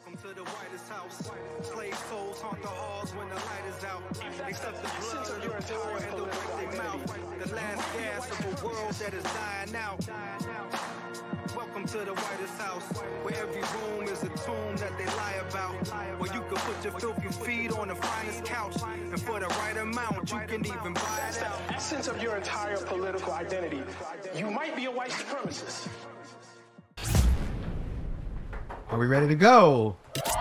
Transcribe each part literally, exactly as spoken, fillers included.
Welcome to the Whitest House. Slave souls haunt the halls when the light is out. Except the blood of your power and the way they mouth. The last gas of a world that is dying out. Welcome to the Whitest House, where every room is a tomb that they lie about. Where you can put your filthy feet on the finest couch, and for the right amount, you can even buy it out. The essence of your entire political identity. You might be a white supremacist. Are we ready to go?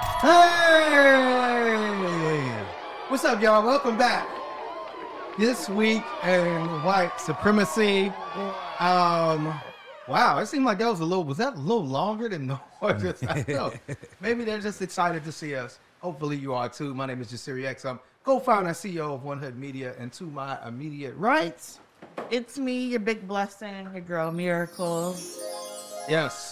Hey! What's up, y'all? Welcome back. This week in white supremacy. Um, wow, it seemed like that was a little, was that a little longer than no? Just, I don't know. Maybe they're just excited to see us. Hopefully you are too. My name is Jasiri X. I'm co-founder and C E O of One Hood Media, and to my immediate right, it's me, your big blessing, your girl Miracle. Yes.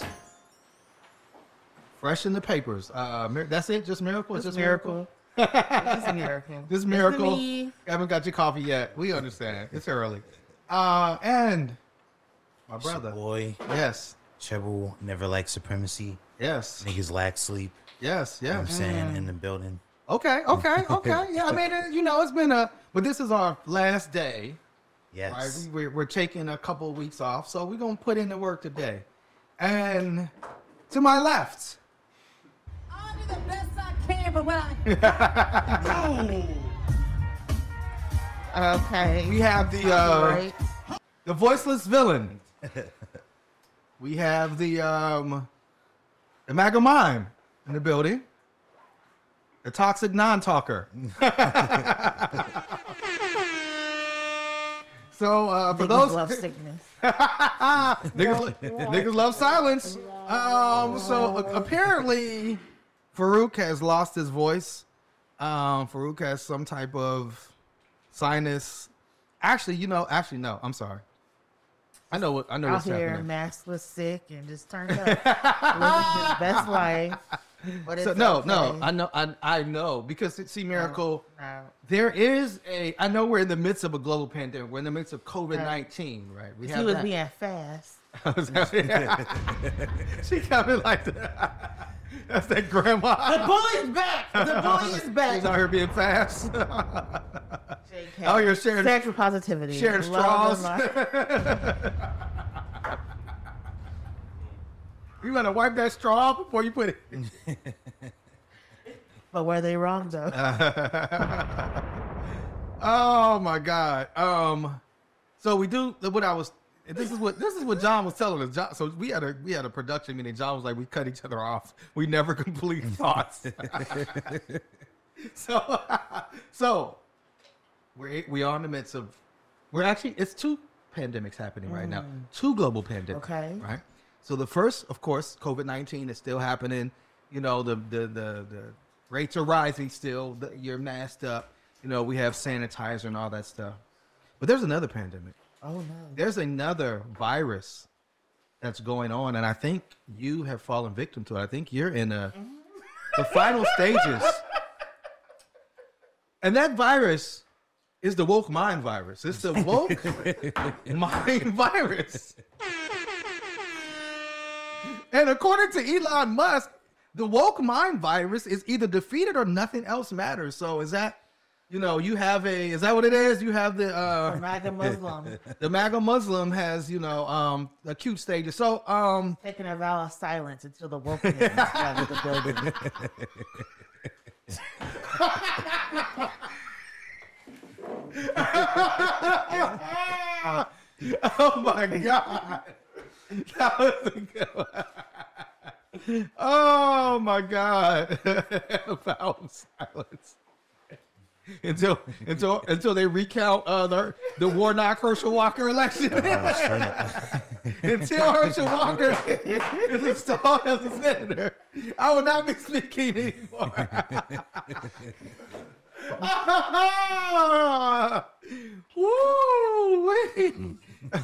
Fresh in the papers. Uh, that's it? Just Miracle? It's just Miracle? Just Miracle. Just Miracle. You haven't got your coffee yet. We understand. It's early. Uh, and my brother. Boy. Yes. Treble never liked supremacy. Yes. Niggas lack sleep. Yes, yes. You know what I'm saying? Mm. In the building. Okay, okay, okay. Yeah, I mean, you know, it's been a, but this is our last day. Yes. Right? We, we're, we're taking a couple of weeks off, so we're going to put in the work today. And to my left. I'll do the best I can, but when I... Okay. We have the, uh, the voiceless villain. We have the, um, the MAGA mime in the building. The toxic non-talker. So uh, for niggas those love sickness. niggas, niggas love silence. Um, so uh, apparently, Farouk has lost his voice. Um, Farouk has some type of sinus. Actually, you know, actually no. I'm sorry. I know what I know. Out what's here, happening. maskless, sick, and just turned up, living his best life. But it's So, no, okay. no, I know, I, I know because see, Miracle. No, no. There is a. I know we're in the midst of a global pandemic. We're in the midst of COVID nineteen, right? We He have was that. being fast. She coming like that. That's that grandma. The bully's back. The bully is back. She's out here being fast. J K. Oh, you're sharing sexual positivity. sharing Love straws. and life. You want to wipe that straw off before you put it. But were they wrong though? Oh my God. Um, so we do what I was. This is what this is what John was telling us. John, so we had a we had a production meeting. John was like, we cut each other off. We never complete thoughts. so so we're we are in the midst of. We're actually it's two pandemics happening right now. Two global pandemics. Okay. Right. So the first, of course, COVID nineteen is still happening. You know, the the the, the rates are rising still. The, you're masked up. You know, we have sanitizer and all that stuff. But there's another pandemic. Oh no. There's another virus that's going on, and I think you have fallen victim to it. I think you're in a, the final stages. And that virus is the woke mind virus. It's the woke mind virus. And according to Elon Musk, the woke mind virus is either defeated or nothing else matters. So is that, you know, you have a, is that what it is? You have the, uh, The MAGA Muslim the MAGA Muslim has, you know, um, acute stages. So, um, taking a vow of silence until the wokeness is out of the building. oh my God. That was a good one. Oh my God. Vow of silence. Until until until they recount uh, the the Warnock Herschel Walker election. Until Herschel Walker is installed as a senator, I will not be speaking anymore. Woo!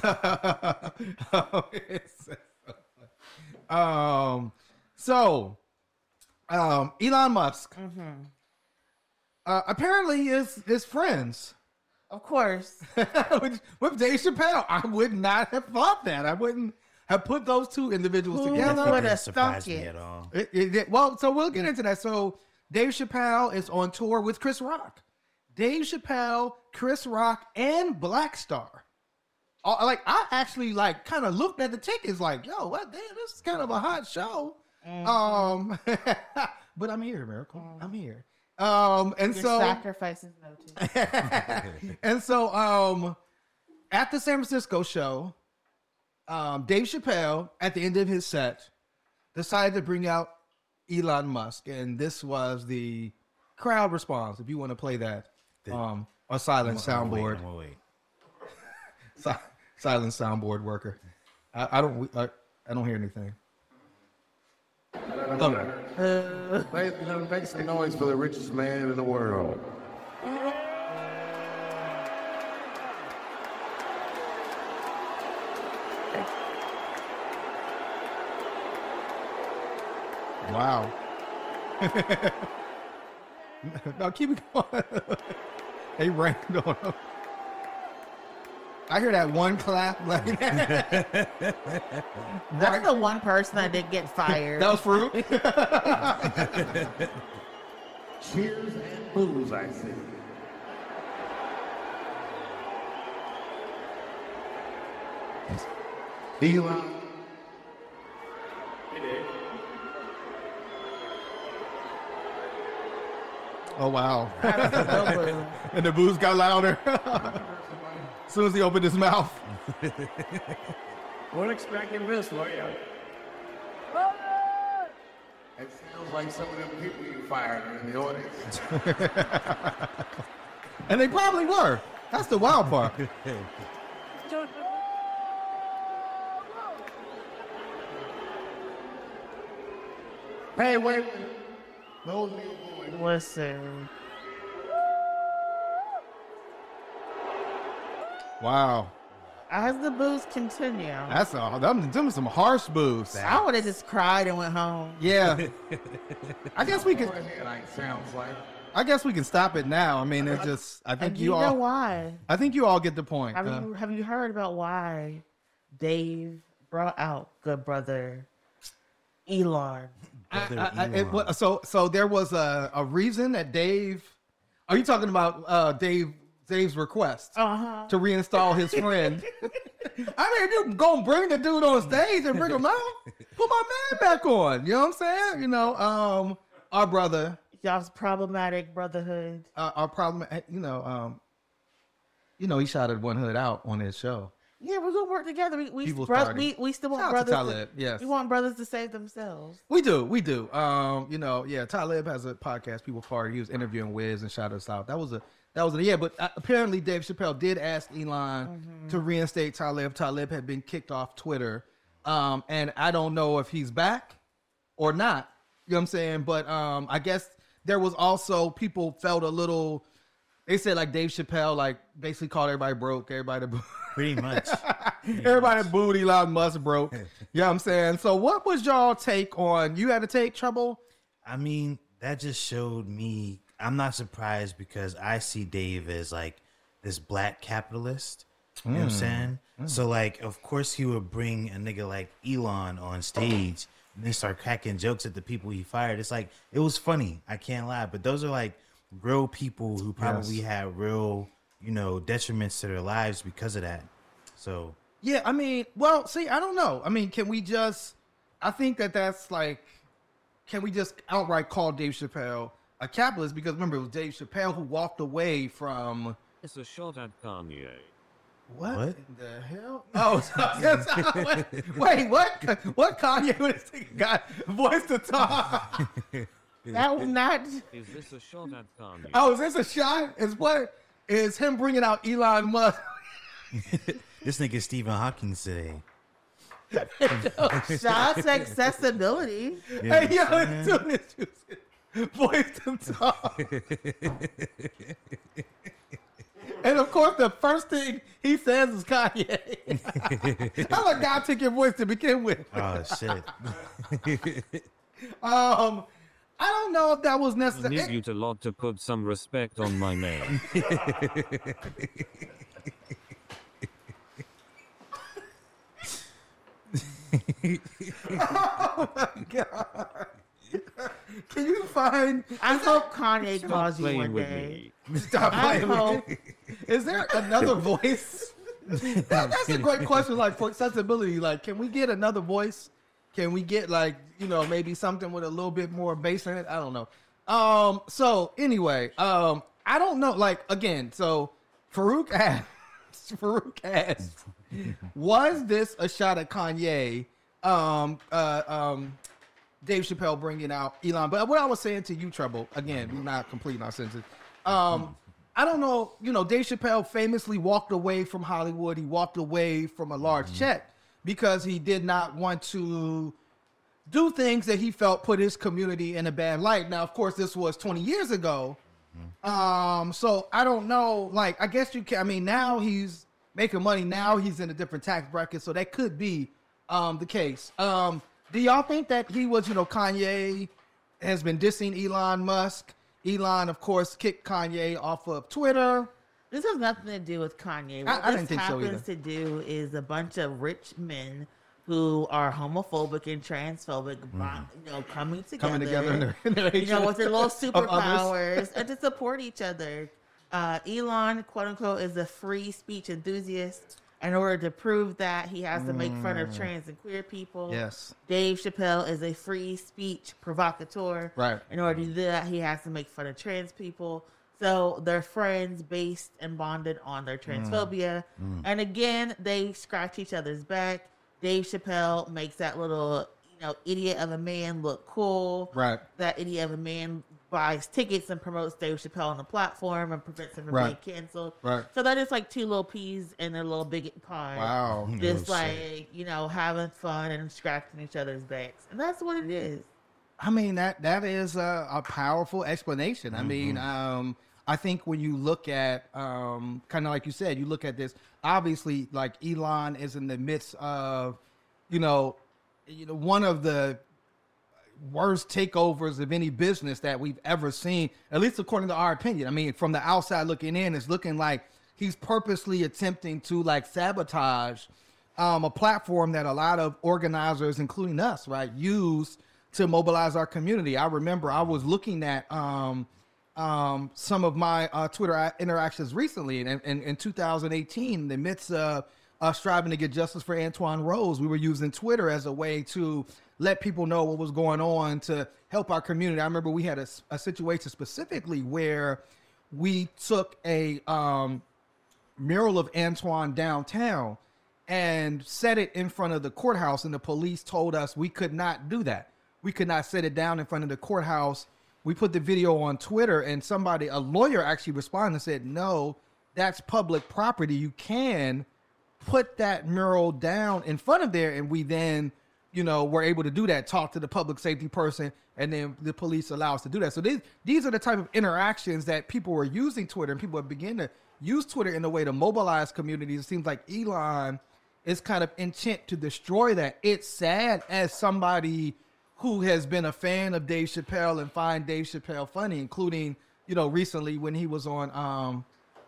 um, so, um, Elon Musk. Mm-hmm. Uh, apparently, his his friends, of course, with, with Dave Chappelle. I would not have thought that. I wouldn't have put those two individuals Who together. would Didn't have surprise thunk me it? at all. It- it- it- well, so we'll get into that. So Dave Chappelle is on tour with Chris Rock. Dave Chappelle, Chris Rock, and Black Star. Uh, like I actually like kind of looked at the tickets, like, yo, what? Damn, this is kind of a hot show. Um, but I'm here, Miracle. I'm here. Um, and Your so sacrifice is noted. and so um, at the San Francisco show, um, Dave Chappelle at the end of his set decided to bring out Elon Musk, and this was the crowd response. If you want to play that, um, a silent I'm gonna wait, soundboard, I'm gonna wait. Si- silent soundboard worker. I, I don't, I, I don't hear anything. Make, you know, make some noise for the richest man in the world. Wow. No, keep it going. They rained on him. I hear that one clap. Like That's the one person that did get fired. that was fruit. Cheers and booze, I see. Elon. Oh wow. Boo-boo. And the booze got louder. As soon as he opened his mouth. We're expecting this, were you? It sounds like some of them people you fired are in the audience. And they probably were. That's the wild part. Hey, wait, wait. Those new boys. Listen. Wow. As the booze continue, That's all. Them, them some harsh booze. I would have just cried and went home. Yeah. I guess we can Like, sounds like. I guess we can stop it now. I mean, it just I And think do you you know all why? I think you all get the point. Have Uh, you have you heard about why Dave brought out good brother Elon? Brother I- I- it Elon. wa- so so there was a, a reason that Dave. Are you talking about uh, Dave Dave's request Uh huh. to reinstall his friend? I mean, you go bring the dude on stage and bring him out. Put my man back on. You know what I'm saying? You know, um, our brother, Y'all's problematic brotherhood. uh, our problem. You know, um, you know, he shouted one hood out on his show. Yeah, we're gonna work together. We we People's bro- Party. we, we still want Shout out to brothers. Talib, yes. We want brothers to save themselves. We do, we do. Um, you know, yeah. Talib has a podcast, People Party. He was interviewing Wiz and shouted us out. That was a, that was a, yeah. But uh, apparently, Dave Chappelle did ask Elon to reinstate Talib. Talib had been kicked off Twitter, um, and I don't know if he's back or not. You know what I'm saying? But um, I guess there was also people felt a little. They said like Dave Chappelle like basically called everybody broke, everybody. Pretty much. Everybody booed Elon Musk broke. You know what I'm saying? So what was y'all take on, you had to take Trouble? I mean, that just showed me. I'm not surprised because I see Dave as like this black capitalist. You know what I'm saying? So like, of course he would bring a nigga like Elon on stage and then start cracking jokes at the people he fired. It's like, it was funny. I can't lie. But those are like real people who probably Yes. had real, you know, detriments to their lives because of that. So Yeah, I mean, well, see, I don't know. I mean, can we just, I think that that's like, can we just outright call Dave Chappelle a capitalist? Because remember, it was Dave Chappelle who walked away from, It's a shot at Kanye. what, What? in the hell? Oh, so, yes, wait, wait, what? What Kanye would this thing got voice to talk? That was not. Is this a shot at Kanye? Oh, is this a shot? Is what? Is him bringing out Elon Musk? this nigga Stephen Hawking today. Shots accessibility. Yeah, Hey, yo, let's do this. Voice to talk. And of course, the first thing he says is Kanye. How a guy took your voice to begin with? Oh shit. Um, I don't know if that was I necessary. need you to lot to put some respect on my name. Oh my god! Can you find? I hope Kanye Stop calls you playing one with day. me. Stop I playing hope. with me. Is there another voice? That, that's a great question. Like for accessibility, like can we get another voice? Can we get like you know maybe something with a little bit more bass in it? I don't know. Um. So anyway, um, I don't know. Like again, so Farouk asked. Farouk asked, was this a shot at Kanye? Um. Uh. Um. Dave Chappelle bringing out Elon. But what I was saying to you, Trouble, again, we're not completing our sentences. Um, I don't know, you know, Dave Chappelle famously walked away from Hollywood. He walked away from a large check because he did not want to do things that he felt put his community in a bad light. Now, of course, this was twenty years ago. Um, so I don't know, like, I guess you can, I mean, now he's making money. Now he's in a different tax bracket. So that could be um, the case. Um, Do y'all think that he was, you know, Kanye has been dissing Elon Musk? Elon, of course, kicked Kanye off of Twitter. This has nothing to do with Kanye. What I- I this didn't think so happens to do is a bunch of rich men who are homophobic and transphobic, bond- you know, coming together, Coming together in their, in their you know, with their little hatred of others. superpowers and to support each other. Uh, Elon, quote unquote, is a free speech enthusiast. In order to prove that, he has to make fun of trans and queer people. Yes. Dave Chappelle is a free speech provocateur. Right. In order to do that, he has to make fun of trans people. So they're friends based and bonded on their transphobia. Mm. And again, they scratch each other's back. Dave Chappelle makes that little, you know, idiot of a man look cool. Right. That idiot of a man buys tickets and promotes Dave Chappelle on the platform and prevents him from Right. being canceled. Right. So that is like two little peas in their little big pie. Wow. Just No like, shit. you know, having fun and scratching each other's backs. And that's what it is. I mean, that that is a, a powerful explanation. I mean, um, I think when you look at, um, kind of like you said, you look at this, obviously, like Elon is in the midst of, you know, you know, one of the worst takeovers of any business that we've ever seen, at least according to our opinion. I mean, from the outside looking in, it's looking like he's purposely attempting to like sabotage um, a platform that a lot of organizers, including us, right, use to mobilize our community. I remember I was looking at um, um, some of my uh, Twitter interactions recently, and in, in two thousand eighteen, in the midst of uh, striving to get justice for Antoine Rose, we were using Twitter as a way to let people know what was going on to help our community. I remember we had a, a situation specifically where we took a um, mural of Antoine downtown and set it in front of the courthouse, and the police told us we could not do that. We could not set it down in front of the courthouse. We put the video on Twitter, and somebody, a lawyer actually responded and said, no, that's public property. You can put that mural down in front of there. And we then, you know, were able to do that, talk to the public safety person, and then the police allow us to do that. So these, these are the type of interactions that people were using Twitter, and people have begun to use Twitter in a way to mobilize communities. It seems like Elon is kind of intent to destroy that. It's sad as somebody who has been a fan of Dave Chappelle and find Dave Chappelle funny, including, you know, recently when he was on, um,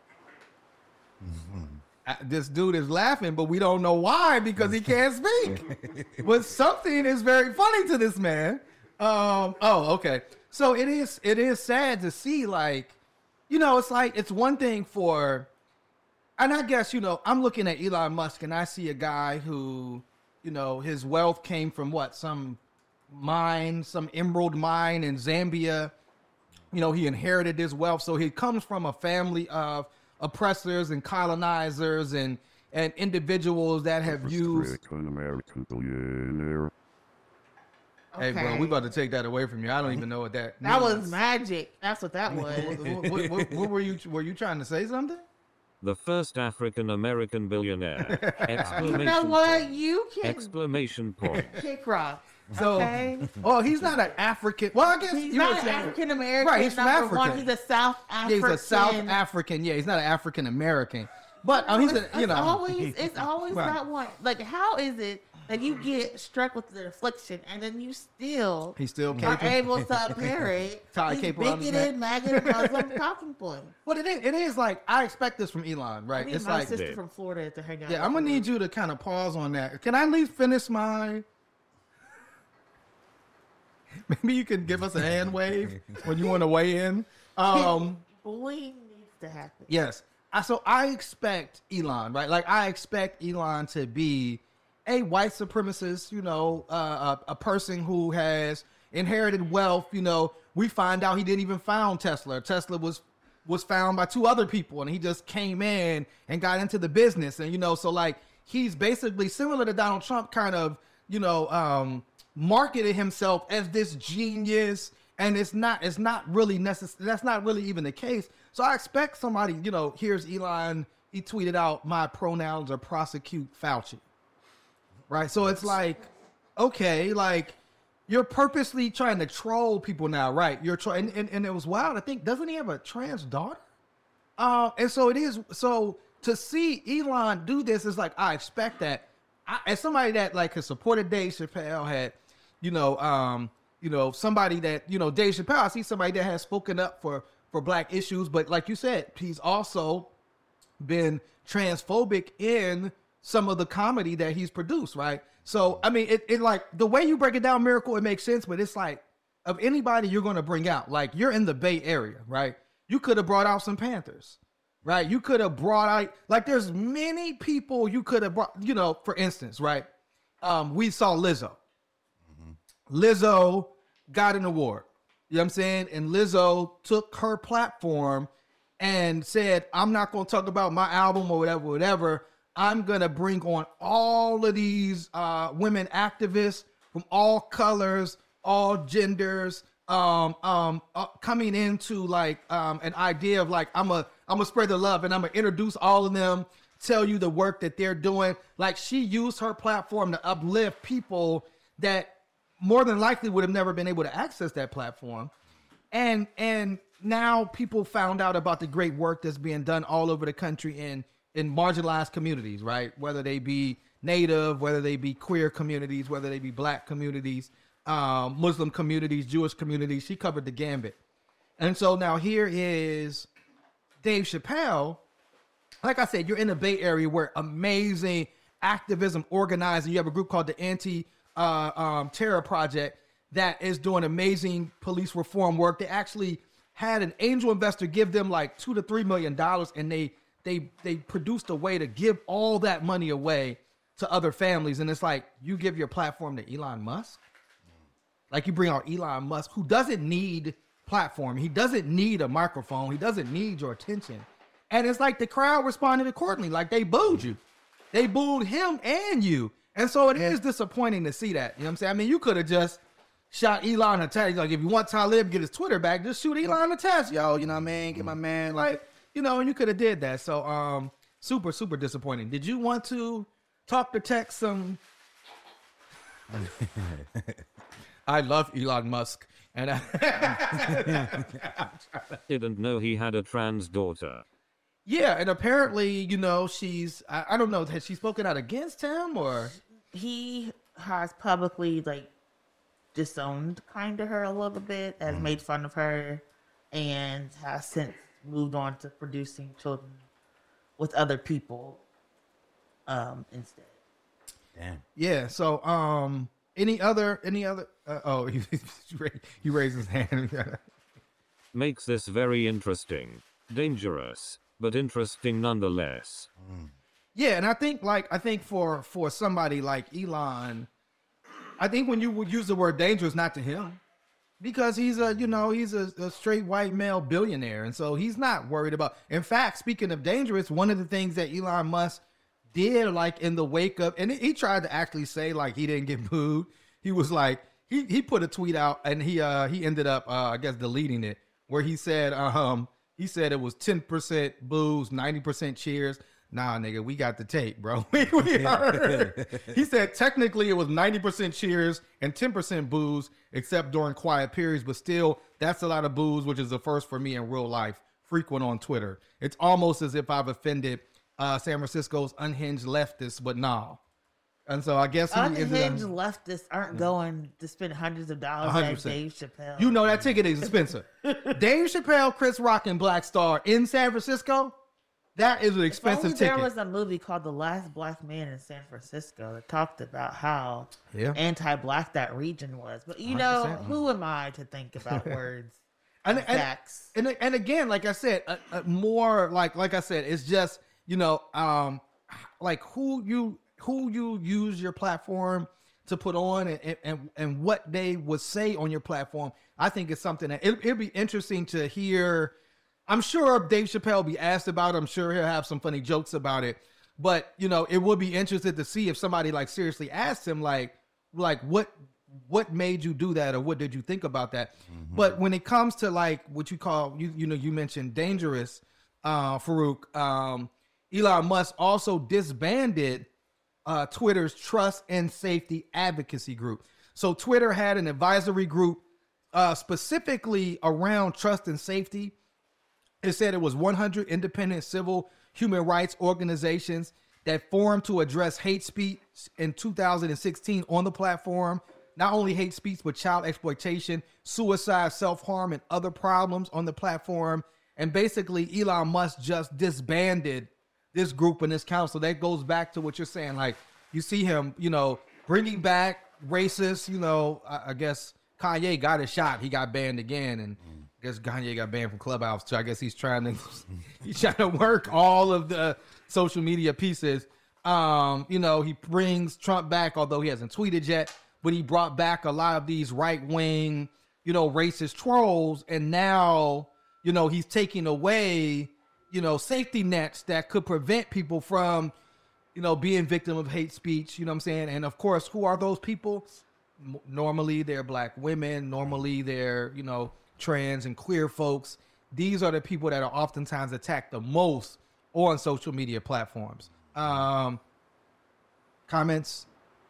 Mm-hmm. uh, this dude is laughing, but we don't know why because he can't speak. But something is very funny to this man. Um, oh, okay. So it is, it is sad to see, like, you know, it's like, it's one thing for, and I guess, you know, I'm looking at Elon Musk and I see a guy who, you know, his wealth came from what, some mine, some emerald mine in Zambia. You know, he inherited this wealth. So he comes from a family of oppressors and colonizers and, and individuals that have used. African American billionaire. Hey, bro, Okay. we about to take that away from you. I don't even know what that That means. was magic. That's what that was. what, what, what, what were you, were you trying to say something? The first African American billionaire. Exclamation You know what? point. You can Exclamation point. kick rock. So, Okay. oh, he's not an African. Well, I guess He's you not were an saying- African American. Right, he's from number one. Africa. He's a South Yeah, African. he's a South African. Yeah, he's not an African American. But um, he's a, it's, you know. it's always it's always Right. that one. Like, how is it and you get struck with the affliction, and then you still He's still are caping. able to parry Tie a these cape around his bigoted, neck. maggot Muslim talking points. But it is, it is like I expect this from Elon, right? I need it's my like, sister from Florida to hang out. yeah, I'm gonna need you to kind of pause on that. Can I at least finish my? Maybe you can give us a hand wave when you want to weigh in. Um, Bullying needs to happen. yes, I, so I expect Elon, right? Like I expect Elon to be a white supremacist, you know, uh, a, a person who has inherited wealth. You know, we find out he didn't even found Tesla. Tesla was was found by two other people, and he just came in and got into the business. And you know, so like he's basically similar to Donald Trump, kind of, you know, um, marketed himself as this genius. And it's not, it's not really necessary. That's not really even the case. So I expect somebody, you know, here's Elon. He tweeted out, my pronouns are prosecute Fauci. Right. So it's like, okay, like you're purposely trying to troll people now. Right. You're trying. And, and, and it was wild. I think, doesn't he have a trans daughter? Uh, and so it is. So to see Elon do this is like, I expect that. I, as somebody that like has supported Dave Chappelle, had, you know, um, you know, somebody that, you know, Dave Chappelle, I see somebody that has spoken up for, for black issues, but like you said, he's also been transphobic in some of the comedy that he's produced, right? So, I mean, it, it like, the way you break it down, Miracle, it makes sense, but it's like, of anybody you're going to bring out, like, you're in the Bay Area, right? You could have brought out some Panthers, right? You could have brought out, like, there's many people you could have brought, you know, for instance, right? Um, we saw Lizzo. Lizzo got an award. You know what I'm saying? And Lizzo took her platform and said, I'm not going to talk about my album or whatever, whatever. I'm going to bring on all of these uh, women activists from all colors, all genders, um, um, uh, coming into like um, an idea of like, I'm a, I'm gonna spread the love and I'm gonna introduce all of them, tell you the work that they're doing. Like she used her platform to uplift people that more than likely would have never been able to access that platform. And and now people found out about the great work that's being done all over the country in, in marginalized communities, right? Whether they be Native, whether they be queer communities, whether they be black communities, um, Muslim communities, Jewish communities. She covered the gambit. And so now here is Dave Chappelle. Like I said, you're in the Bay Area where amazing activism organizing. You have a group called the Anti uh, um, Terror Project that is doing amazing police reform work. They actually had an angel investor give them like two to three million dollars, and they they they produced a way to give all that money away to other families. And it's like, you give your platform to Elon Musk, like you bring out Elon Musk, who doesn't need platform, he doesn't need a microphone, he doesn't need your attention. And it's like the crowd responded accordingly. Like they booed you. They booed him and you. And so it is disappointing to see that. You know what I'm saying? I mean, you could have just shot Elon a text. Like, if you want Talib get his Twitter back, just shoot Elon a text, yo. You know what I mean? Get my man. Like, you know, and you could have did that. So, um, super, super disappointing. Did you want to talk to text some? I love Elon Musk. And I didn't know he had a trans daughter. Yeah, and apparently, you know, she's, I, I don't know, has she spoken out against him or? He has publicly, like, disowned kind of her a little bit, has made fun of her, and has since moved on to producing children with other people um, instead. Damn. Yeah, so, um, any other, any other, uh, oh, he, he raised his hand. Makes this very interesting. Dangerous, but interesting nonetheless. Mm. Yeah, and I think like I think for for somebody like Elon, I think when you would use the word dangerous, not to him, because he's a you know he's a, a straight white male billionaire, and so he's not worried about. In fact, speaking of dangerous, one of the things that Elon Musk did, like in the wake of, and he tried to actually say like he didn't get booed. He was like he he put a tweet out, and he uh he ended up uh, I guess deleting it, where he said um. He said it was ten percent boos, ninety percent cheers. Nah, nigga, we got the tape, bro. we, we heard. He said technically it was ninety percent cheers and ten percent boos, except during quiet periods. But still, that's a lot of boos, which is the first for me in real life, frequent on Twitter. It's almost as if I've offended uh, San Francisco's unhinged leftists, but nah. And so I guess he ended Unhinged up, leftists aren't going to spend hundreds of dollars one hundred at percent. Dave Chappelle. you know that ticket is expensive. Dave Chappelle, Chris Rock, and Black Star in San Francisco, that is an If expensive only ticket. there was a movie called The Last Black Man in San Francisco that talked about how Yeah. anti-black that region was. But you one hundred know, percent. who am I to think about words? and, and and, facts. and and again, like I said, uh, uh, more like like I said, it's just you know, um, like who you who you use your platform to put on and and and what they would say on your platform. I think it's something that it, it'd be interesting to hear. I'm sure Dave Chappelle will be asked about it. I'm sure he'll have some funny jokes about it. But you know, it would be interesting to see if somebody like seriously asked him, like, like what what made you do that, or what did you think about that? But when it comes to like what you call you you know you mentioned dangerous, uh, Farouk. Um, Elon Musk also disbanded uh, Twitter's Trust and Safety Advocacy Group. So Twitter had an advisory group uh, specifically around trust and safety. It said it was one hundred independent civil human rights organizations that formed to address hate speech in two thousand sixteen on the platform. Not only hate speech, but child exploitation, suicide, self-harm, and other problems on the platform. And basically, Elon Musk just disbanded this group and this council. That goes back to what you're saying. Like, you see him, you know, bringing back racist, you know, I, I guess Kanye got a shot. He got banned again. And I guess Kanye got banned from Clubhouse. So I guess he's trying to, he's trying to work all of the social media pieces. Um, you know, he brings Trump back, although he hasn't tweeted yet, but he brought back a lot of these right-wing, you know, racist trolls. And now, you know, he's taking away, you know, safety nets that could prevent people from, you know, being victim of hate speech, you know what I'm saying? And of course, who are those people? M- Normally they're black women. Normally they're, you know, trans and queer folks. These are the people that are oftentimes attacked the most on social media platforms. Um, comments?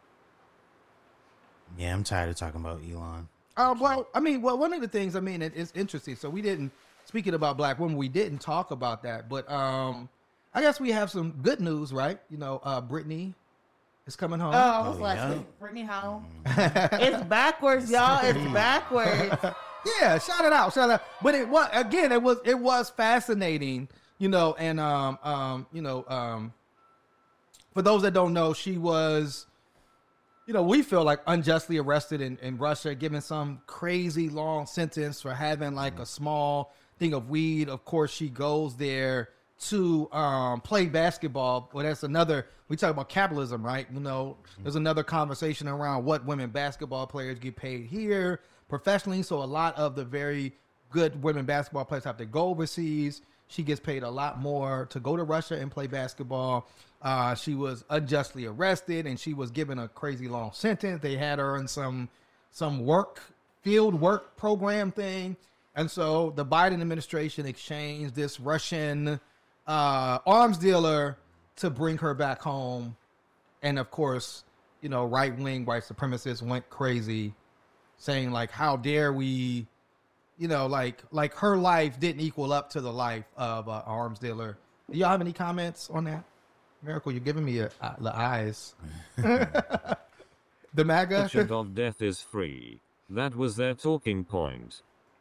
Yeah, I'm tired of talking about Elon. Uh, well, I mean, well, one of the things, I mean, it, it's interesting. So we didn't, speaking about black women, we didn't talk about that, but um, I guess we have some good news, right? You know, uh, Brittany is coming home. Oh, I was Oh, like, yeah. Brittany home. It's backwards, y'all. It's backwards. Yeah, shout it out, shout it out. But it was again, it was it was fascinating, you know, and um um you know um for those that don't know, she was, you know, we feel like unjustly arrested in, in Russia, given some crazy long sentence for having like a small thing of weed. Of course, she goes there to um, play basketball. Well, that's another, we talk about capitalism, right? You know, there's another conversation around what women basketball players get paid here professionally. So a lot of the very good women basketball players have to go overseas. She gets paid a lot more to go to Russia and play basketball. Uh, she was unjustly arrested and she was given a crazy long sentence. They had her in some some work, field work program thing. And so the Biden administration exchanged this Russian uh, arms dealer to bring her back home. And of course, you know, right-wing white supremacists went crazy saying like, how dare we, you know, like like her life didn't equal up to the life of an arms dealer. Do y'all have any comments on that? Miracle, you're giving me a, uh, the eyes. The MAGA? Certificate of death is free. That was their talking point.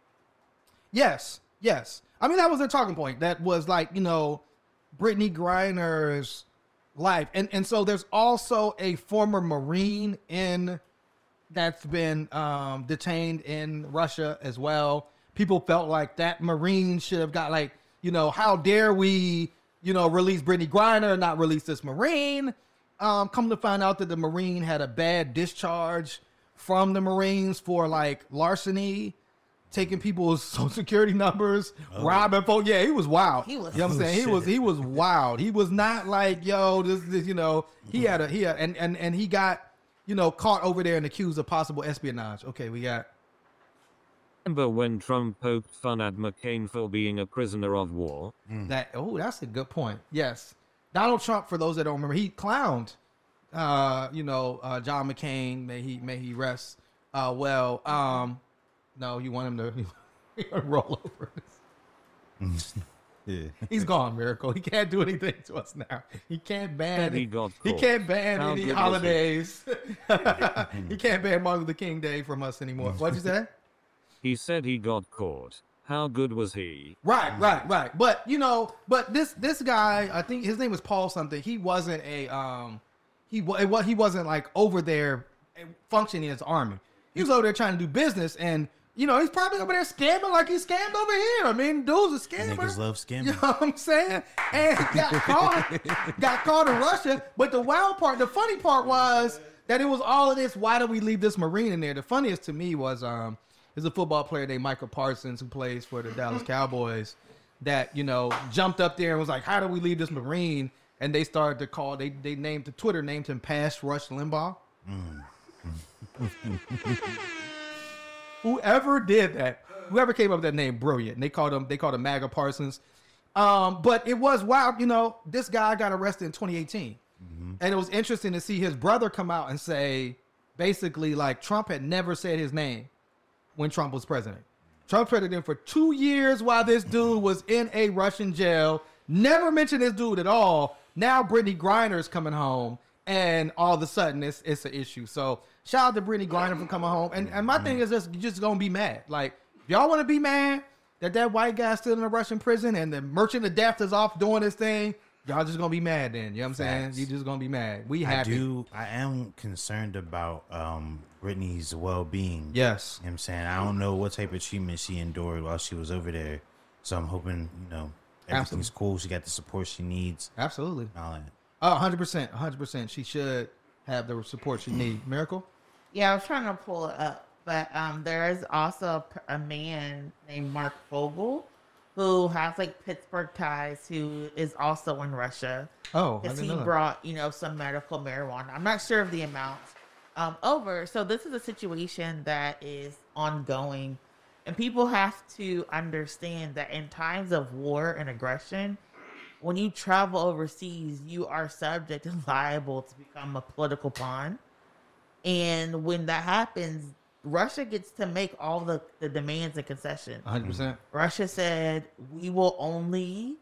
Yes, yes. I mean, that was their talking point. That was like, you know, Brittany Griner's life. And and so there's also a former Marine in that's been um, detained in Russia as well. People felt like that Marine should have got like, you know, how dare we, you know, release Brittany Griner, not release this Marine. Um, come to find out that the Marine had a bad discharge from the Marines for like larceny, taking people's social security numbers, oh. robbing folks. Yeah, he was wild. He was, you know what I'm saying? He was he was wild. He was not like, yo, this, this you know, he had a he had, and, and and he got, you know, caught over there and accused of possible espionage. Okay, we got. Remember when Trump poked fun at McCain for being a prisoner of war? That oh, that's a good point. Yes, Donald Trump. For those that don't remember, he clowned, uh, you know, uh, John McCain. May he may he rest uh, well. Um, no, you want him to, he want to roll over. Yeah. He's gone, Miracle. He can't do anything to us now. He can't ban. He got He caught. can't ban How any good was he? holidays. He can't ban Martin Luther King Day from us anymore. What'd you say? He said he got caught. How good was he? Right, right, right. But you know, but this this guy, I think his name was Paul something. He wasn't a um, he wa- what he wasn't like over there functioning as army. He was over there trying to do business, and you know he's probably over there scamming like he scammed over here. I mean, dude's a scammer. Niggas love scamming. You know what I'm saying? And got caught, got caught in Russia. But the wild part, the funny part was that it was all of this. Why did we leave this Marine in there? The funniest to me was um. There's a football player named Michael Parsons who plays for the Dallas Cowboys that, you know, jumped up there and was like, how do we leave this Marine? And they started to call, they they named, the Twitter named him Past Rush Limbaugh. Whoever did that, whoever came up with that name, brilliant. And they called him, they called him MAGA Parsons. Um, but it was wild, you know, this guy got arrested in twenty eighteen. Mm-hmm. And it was interesting to see his brother come out and say, basically, like, Trump had never said his name when Trump was president. Trump president for two years while this dude was in a Russian jail. Never mentioned this dude at all. Now Brittany Griner's coming home, and all of a sudden it's it's an issue. So shout out to Brittany Griner for coming home. And and my thing is just you're just gonna be mad. Like if y'all want to be mad that that white guy's still in a Russian prison and the merchant of death is off doing his thing, y'all just gonna be mad then. You know what I'm saying? Facts. You just gonna be mad. We I happy. do. I am concerned about um, Brittany's well-being. Yes. You know what I'm saying? I don't know what type of treatment she endured while she was over there. So I'm hoping, you know, everything's Absolutely. cool. She got the support she needs. Absolutely. and all that. Oh, one hundred percent. one hundred percent. She should have the support she needs. Miracle? Yeah, I was trying to pull it up, but um, there is also a, p- a man named Mark Fogel who has like Pittsburgh ties, who is also in Russia. Oh, I because didn't he know that. brought you know some medical marijuana. I'm not sure of the amount um, over. So this is a situation that is ongoing, and people have to understand that in times of war and aggression, when you travel overseas, you are subject and liable to become a political pawn. And when that happens, Russia gets to make all the, the demands and concessions. one hundred percent. Russia said, we will only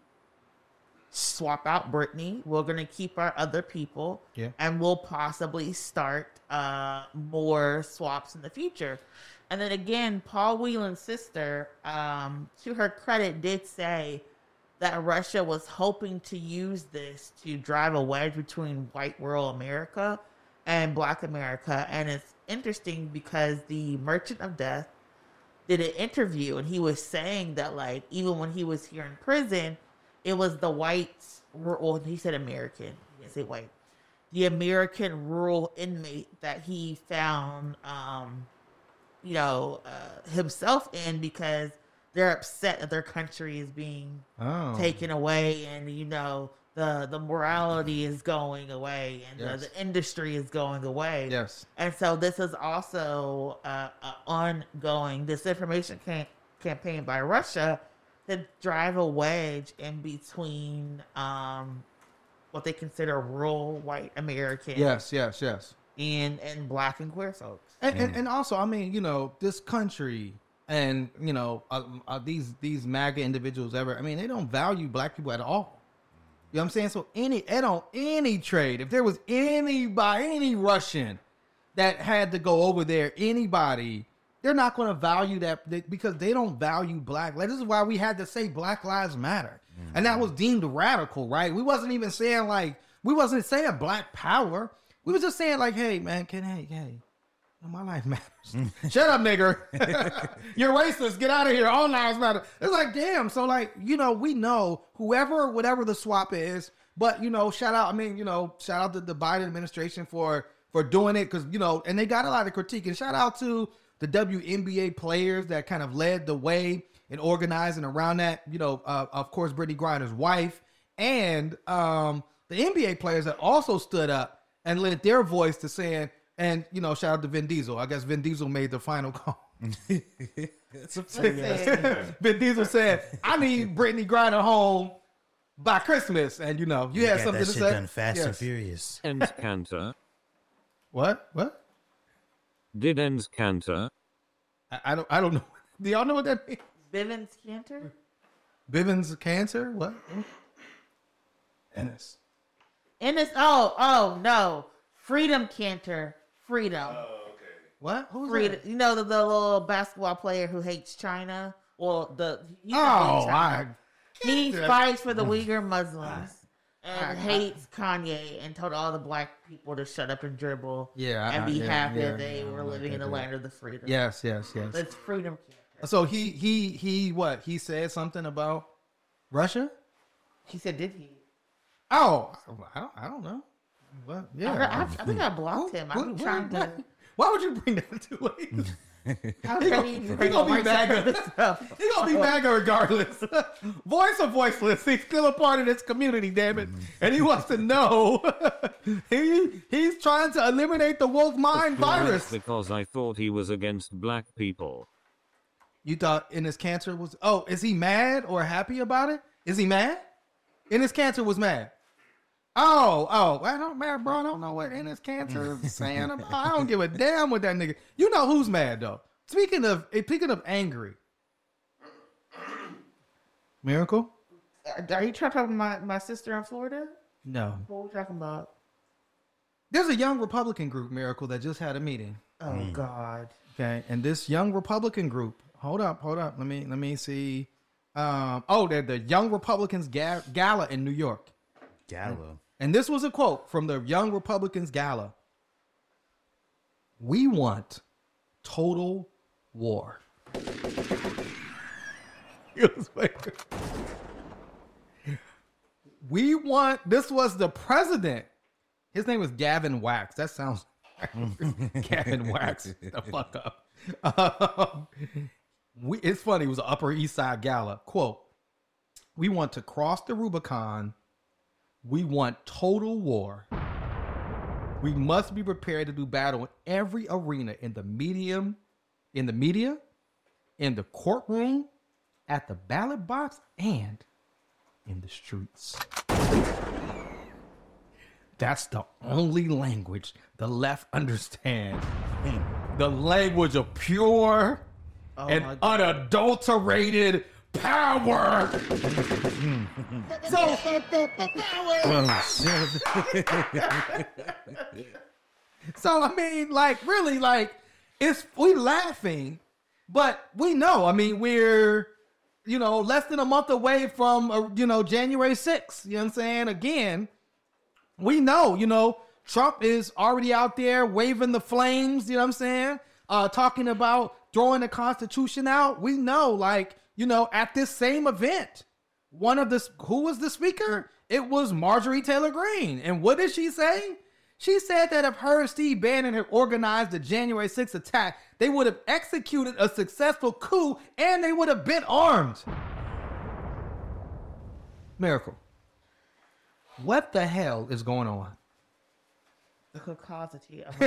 swap out Brittany. We're going to keep our other people. Yeah. And we'll possibly start uh, more swaps in the future. And then again, Paul Whelan's sister, um, to her credit, did say that Russia was hoping to use this to drive a wedge between white rural America and black America. And it's interesting because the Merchant of Death did an interview and he was saying that, like, even when he was here in prison, it was the whites, well, he said American, he didn't say white, the American rural inmate that he found, um, you know, uh, himself in, because they're upset that their country is being Oh. taken away, and you know the the morality is going away, and Yes. the, the industry is going away. Yes. And so this is also uh, an ongoing disinformation cam- campaign by Russia to drive a wedge in between um, what they consider rural white Americans Yes, yes, yes. and and black and queer folks. And, and and also, I mean, you know, this country and you know uh, uh, these these MAGA individuals ever. I mean, they don't value black people at all. You know what I'm saying? So any at on any trade, if there was anybody, any Russian that had to go over there, anybody, they're not going to value that they- because they don't value black. Like, this is why we had to say Black Lives Matter, and that was deemed radical, right? We wasn't even saying like we wasn't saying Black Power. We was just saying like, hey man, can hey hey. My life matters. Shut up, nigger. You're racist. Get out of here. All lives matter. It's like, damn. So, like, you know, we know whoever, whatever the swap is, but, you know, shout out, I mean, you know, shout out to the Biden administration for, for doing it. Cause, you know, and they got a lot of critique, and shout out to the W N B A players that kind of led the way in organizing around that, you know, uh, of course, Brittany Griner's wife, and um, the N B A players that also stood up and lent their voice to saying, and, you know, shout out to Vin Diesel. I guess Vin Diesel made the final call. Vin Diesel said, I need Brittany Griner home by Christmas. And, you know, you, You had got something that to shit say. done fast and Yes. furious. Ends Cantor. What? What? Did ends Cantor. I, I don't I don't know. Do y'all know what that means? Bivens Cantor? Bivens cancer? What? Ennis. Ennis. Oh, oh no. Freedom Cantor. Freedom. What? Who's Freedom. that? You know the, the little basketball player who hates China. Well, the he doesn't Oh, hate China. I. He can't- fights for the Uyghur Muslims and I- I- hates Kanye and told all the black people to shut up and dribble Yeah, I- and be yeah, happy yeah, that they yeah, I were don't like living in that the dude. land of the freedom. Yes, yes, yes. That's Freedom Cantor. So he he he what? He said something about Russia? He said, "Did he?" Oh, I don't, I don't know. What? I, Yeah. I, I think I blocked him. What- I'm what- trying what- to. Why would you bring that to late? How He can gonna, you he bring gonna all be my MAGA. stuff? He gonna be MAGA regardless. Voice or voiceless, he's still a part of this community, damn it. And he wants to know. he he's trying to eliminate the woke mind virus. Because I thought he was against black people. You thought in his cancer was? Oh, is he mad or happy about it? Is he mad? In his cancer was mad. Oh, oh, I don't, man, bro. I don't know what in his cancer is saying about. I don't give a damn what that nigga. You know who's mad though. Speaking of, speaking of angry, Miracle. Are you trying to talk about my, my sister in Florida? No, What are we talking about? there's a young Republican group, Miracle, that just had a meeting. Oh God. Okay, and this young Republican group. Hold up, hold up. Let me let me see. Um, oh, they're the Young Republicans ga- Gala in New York. Gallo. And this was a quote from the Young Republicans Gala. We want total war. It was like- we want, this was the president. His name was Gavin Wax. That sounds Gavin Wax. The fuck up. Um, we, it's funny. It was an Upper East Side Gala. Quote, we want to cross the Rubicon. We want total war. We must be prepared to do battle in every arena, in the medium, in the media, in the courtroom, at the ballot box, and in the streets. That's the only language the left understands. The language of pure Oh and my God. unadulterated power. So, so I mean, like, really, like, it's we laughing, but we know. I mean, we're you know less than a month away from uh, you know January sixth. You know what I'm saying? Again, we know. You know, Trump is already out there waving the flames. You know what I'm saying? Uh, talking about throwing the Constitution out. We know, like, you know, at this same event, one of the who was the speaker? It was Marjorie Taylor Greene. And what did she say? She said that if her and Steve Bannon had organized the January sixth attack, they would have executed a successful coup and they would have been armed. Miracle. What the hell is going on? The caucasity of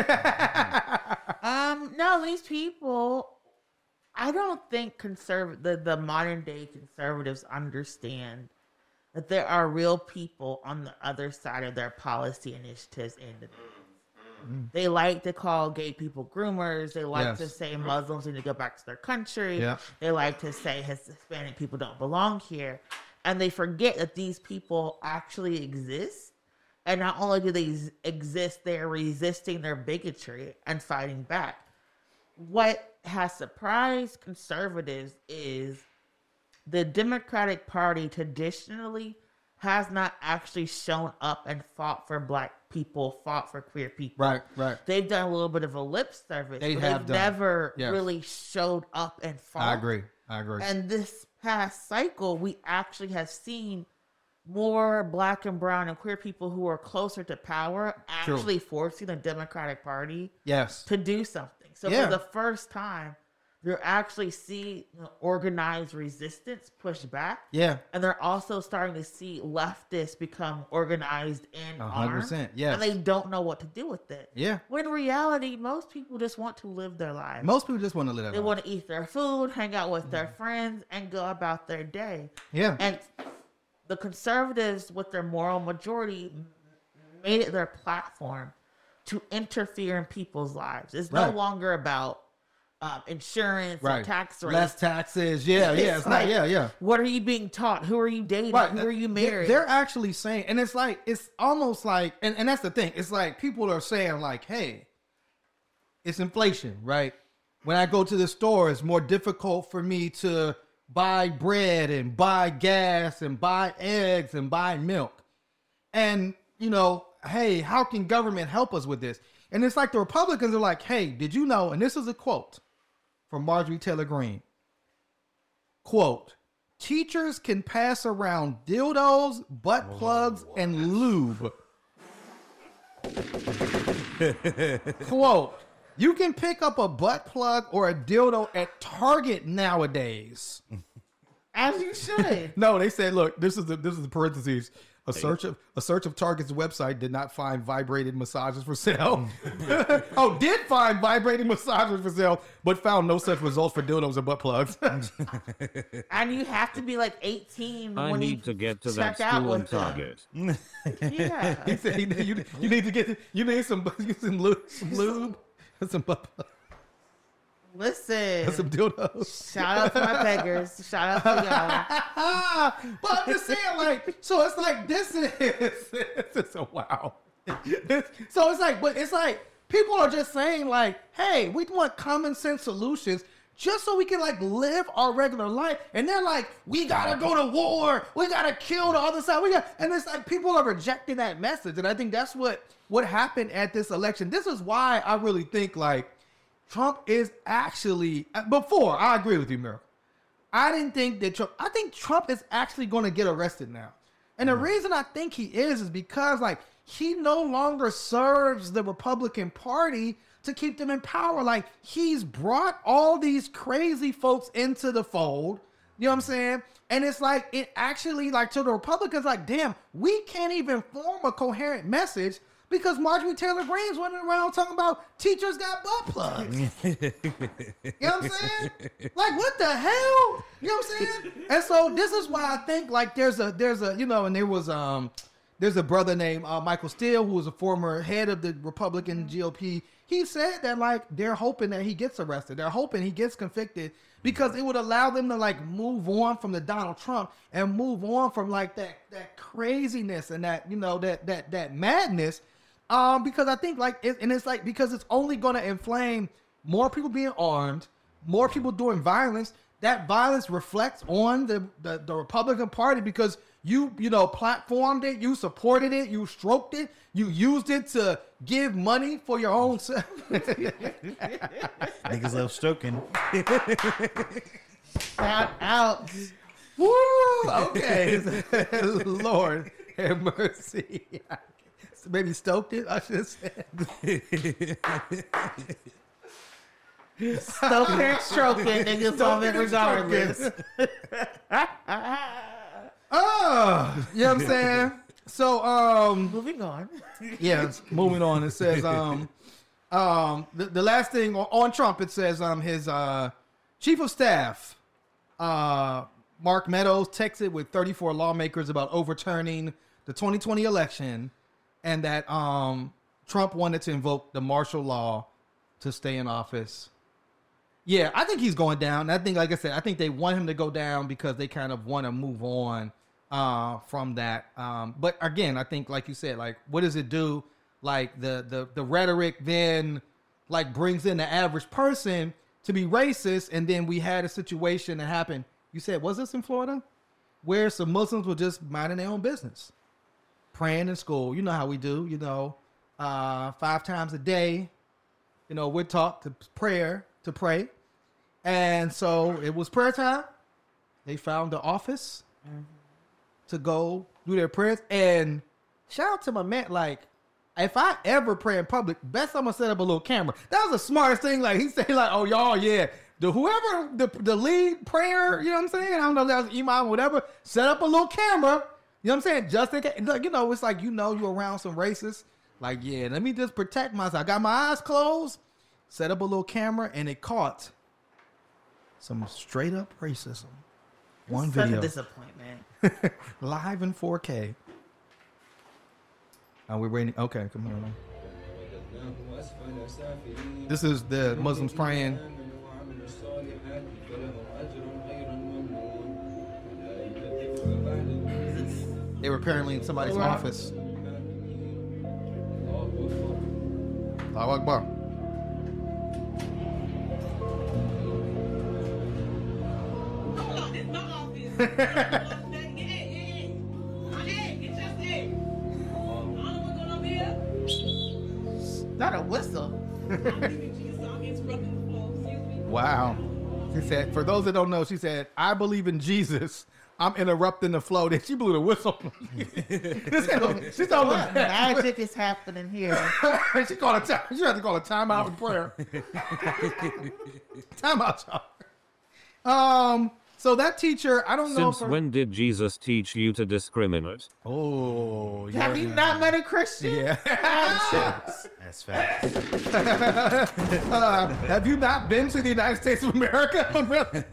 um no, these people, I don't think conserv the, the modern day conservatives understand that there are real people on the other side of their policy initiatives and debates. They like to call gay people groomers. They like Yes. to say Muslims need to go back to their country. Yeah. They like to say Hispanic people don't belong here. And they forget that these people actually exist. And not only do they s- exist, they're resisting their bigotry and fighting back. What has surprised conservatives is the Democratic Party traditionally has not actually shown up and fought for black people, fought for queer people. Right, right. They've done a little bit of a lip service. They but have they've done. never Yes. really showed up and fought. I agree. I agree. And this past cycle, we actually have seen more black and brown and queer people who are closer to power True. actually forcing the Democratic Party Yes. to do something. So Yeah. for the first time, they're actually seeing you know, organized resistance push back. Yeah. And they're also starting to see leftists become organized in A hundred arms. percent, yes. And they don't know what to do with it. Yeah. When in reality, most people just want to live their lives. Most people just want to live that They life. want to eat their food, hang out with their friends, and go about their day. Yeah. And the conservatives, with their moral majority, m- made it their platform to interfere in people's lives. It's no Right. longer about um, insurance, Right. and tax rates. Less taxes. Yeah, yeah. It's not, yeah, yeah. What are you being taught? Who are you dating? Right. Who are you They're- marrying? They're actually saying, and it's like, it's almost like, and, and that's the thing. It's like people are saying, like, hey, it's inflation, right? When I go to the store, it's more difficult for me to buy bread and buy gas and buy eggs and buy milk. And, you know, hey, how can government help us with this? And it's like the Republicans are like, hey, did you know? And this is a quote from Marjorie Taylor Greene. Quote, teachers can pass around dildos, butt plugs, and lube. Quote, you can pick up a butt plug or a dildo at Target nowadays. As you should. No, they said, look, this is the this is the parentheses. A search of a search of Target's website did not find vibrated massages for sale. Oh, did find vibrating massages for sale, but found no such results for dildos or butt plugs. And you have to be like eighteen I when you need to get to that check out school on with them. Target. Yeah. He said, you, you, you need to get you need some some lube, some lube and some butt plugs Listen. and some dildos. Shout out to my beggars. Shout out to y'all. But I'm just saying, like, so it's like this is this is a wow. So it's like, but it's like people are just saying, like, hey, we want common sense solutions just so we can like live our regular life. And they're like, we gotta go to war, we gotta kill the other side. We got, and it's like people are rejecting that message. And I think that's what what happened at this election. This is why I really think like Trump is actually, before, I agree with you, Miracle. I didn't think that Trump, I think Trump is actually going to get arrested now. And the reason I think he is, is because like he no longer serves the Republican Party to keep them in power. Like he's brought all these crazy folks into the fold. You know what I'm saying? And it's like, it actually like to the Republicans, like, damn, we can't even form a coherent message because Marjorie Taylor Greene's running around talking about teachers got butt plugs. You know what I'm saying? Like, what the hell? You know what I'm saying? And so this is why I think like there's a there's a you know, and there was um there's a brother named uh, Michael Steele who was a former head of the Republican G O P. He said that like they're hoping that he gets arrested. They're hoping he gets convicted because it would allow them to like move on from the Donald Trump and move on from like that that craziness and that you know that that that madness. Um, because I think like, it, and it's like, because it's only going to inflame more people being armed, more people doing violence. That violence reflects on the, the, the Republican Party because you, you know, platformed it, you supported it, you stroked it, you used it to give money for your own self. Niggas love stroking. Shout out. Woo! Okay. Lord have mercy. Maybe stoked it, I should say. Stoking and stroking, niggas love it regardless. Oh, you know what I'm saying? So, um, moving on. Yeah, moving on. It says, um, um, the, the last thing on, on Trump, it says, um, his uh, chief of staff, uh, Mark Meadows, texted with thirty-four lawmakers about overturning the twenty twenty election. And that um, Trump wanted to invoke the martial law to stay in office. Yeah, I think he's going down. I think, like I said, I think they want him to go down because they kind of want to move on uh, from that. Um, but again, I think, like you said, like, what does it do? Like the the the rhetoric then like brings in the average person to be racist, and then we had a situation that happened. You said, was this in Florida, where some Muslims were just minding their own business, praying in school? You know how we do, you know, uh, five times a day, you know, we're taught to prayer, to pray. And so it was prayer time. They found the office mm-hmm. to go do their prayers. And shout out to my man, like, if I ever pray in public, best I'm gonna set up a little camera. That was the smartest thing. Like, he said, like, oh, y'all, yeah, the whoever, the, the lead prayer, you know what I'm saying? I don't know if that was imam or whatever, set up a little camera. You know what I'm saying? Just in case, you know, it's like, you know, you're around some racists. Like, yeah, let me just protect myself. I got my eyes closed, set up a little camera, and it caught some straight up racism. One Such video. a disappointment. Live in four K. Are we waiting? Okay, come on. This is the Muslims praying They were apparently in somebody's Right. office. Allahu Akbar. Not a whistle. Wow. She said, for those that don't know, she said, I believe in Jesus. I'm interrupting the flow. Then she blew the whistle. This ain't- She's on What the magic is happening here? she called a time. She had to call a timeout in prayer. Timeout, y'all. Um. So that teacher, I don't know. Since if her- when did Jesus teach you to discriminate? Oh, Have you not met a Christian? Yeah. That's fact. uh, have you not been to the United States of America?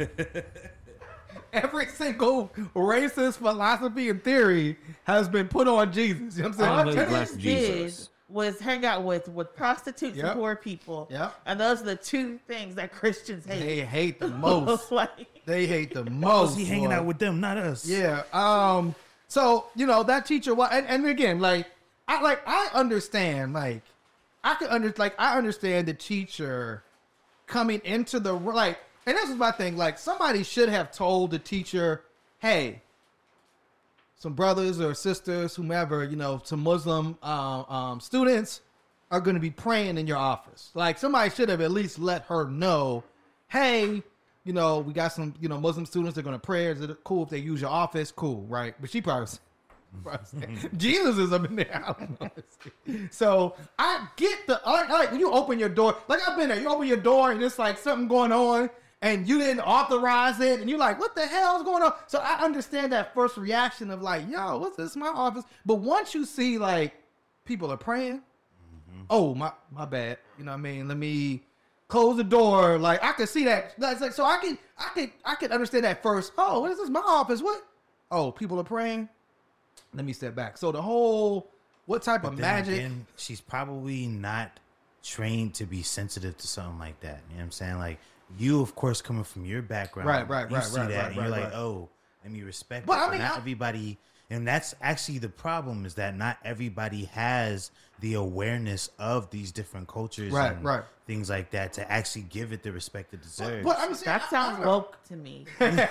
Every single racist philosophy and theory has been put on Jesus. You know what I'm I'm saying? no black Did Jesus. was hang out with with prostitutes Yep. and poor people. Yep. And those are the two things that Christians hate. They hate the most. Like, They hate the Why most. was he hanging boy. out with them, not us? Yeah. Um. So you know that teacher. Well, and, and again, like I like I understand. Like I can under like I understand the teacher coming into the like. And this is my thing. Like somebody should have told the teacher, "Hey, some brothers or sisters, whomever, you know, some Muslim um, um, students are going to be praying in your office." Like somebody should have at least let her know, "Hey, you know, we got some, you know, Muslim students that are going to pray. Is it cool if they use your office? Cool, right?" But she probably, probably said, Jesus is up in there. I don't know. So I get the I like, I like when you open your door. Like I've been there. You open your door and it's like something going on, and you didn't authorize it, and you're like, "What the hell is going on?" So I understand that first reaction of like, "Yo, what's this? My office." But once you see like people are praying, oh my my bad. You know what I mean? Let me close the door. Like I could see that. That's like so I can I could I could understand that first. Oh, what is this? My office? What? Oh, people are praying. Let me step back. So the whole what type of Then magic? again, she's probably not trained to be sensitive to something like that. You know what I'm saying? Like you, of course, coming from your background, Right, right, you right, see right, that, right, and you're right, like, right. oh, let me respect. But it. I But mean, not I- everybody, and that's actually the problem is that not everybody has the awareness of these different cultures, Right, and right. things like that to actually give it the respect it deserves. But I'm saying that sounds woke to me.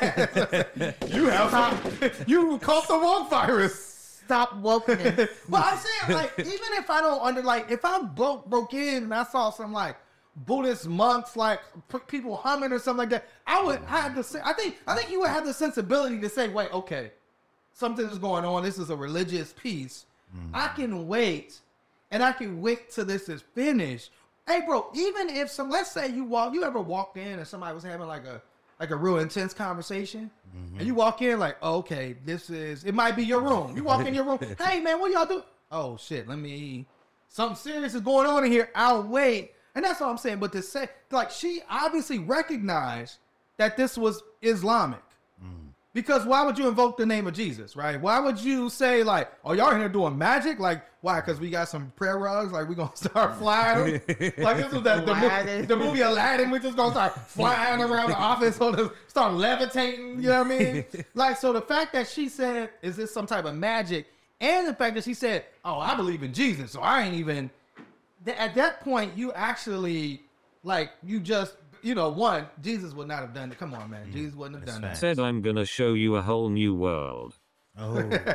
you have some, you caught the woke virus. Stop wokeness. But I'm saying, like, even if I don't under, like, if I broke broke in and I saw some like Buddhist monks, like p- people humming or something like that, I would have to say, I think, I think you would have the sensibility to say, wait, okay, something is going on. This is a religious piece. I can wait, and I can wait till this is finished. Hey, bro, even if some, let's say you walk, you ever walked in and somebody was having like a like a real intense conversation, and you walk in like, oh, okay, this is, it might be your room. You walk in your room, hey man, what y'all do? Oh shit, let me, something serious is going on in here. I'll wait, and that's all I'm saying. But to say, like, she obviously recognized that this was Islamic. Because why would you invoke the name of Jesus, right? Why would you say like, "Oh, y'all in here doing magic"? Like, why? Because we got some prayer rugs. Like, we gonna start flying them. Like this was that the, movie, Aladdin. the movie Aladdin. We just gonna start flying around the office, so to start levitating. You know what I mean? Like, so the fact that she said, "Is this some type of magic?" and the fact that she said, "Oh, I believe in Jesus," so I ain't even. th- At that point, you actually like you just. You know, one, Jesus would not have done it. Come on, man. Jesus wouldn't have done that. Said I'm gonna show you a whole new world. Oh,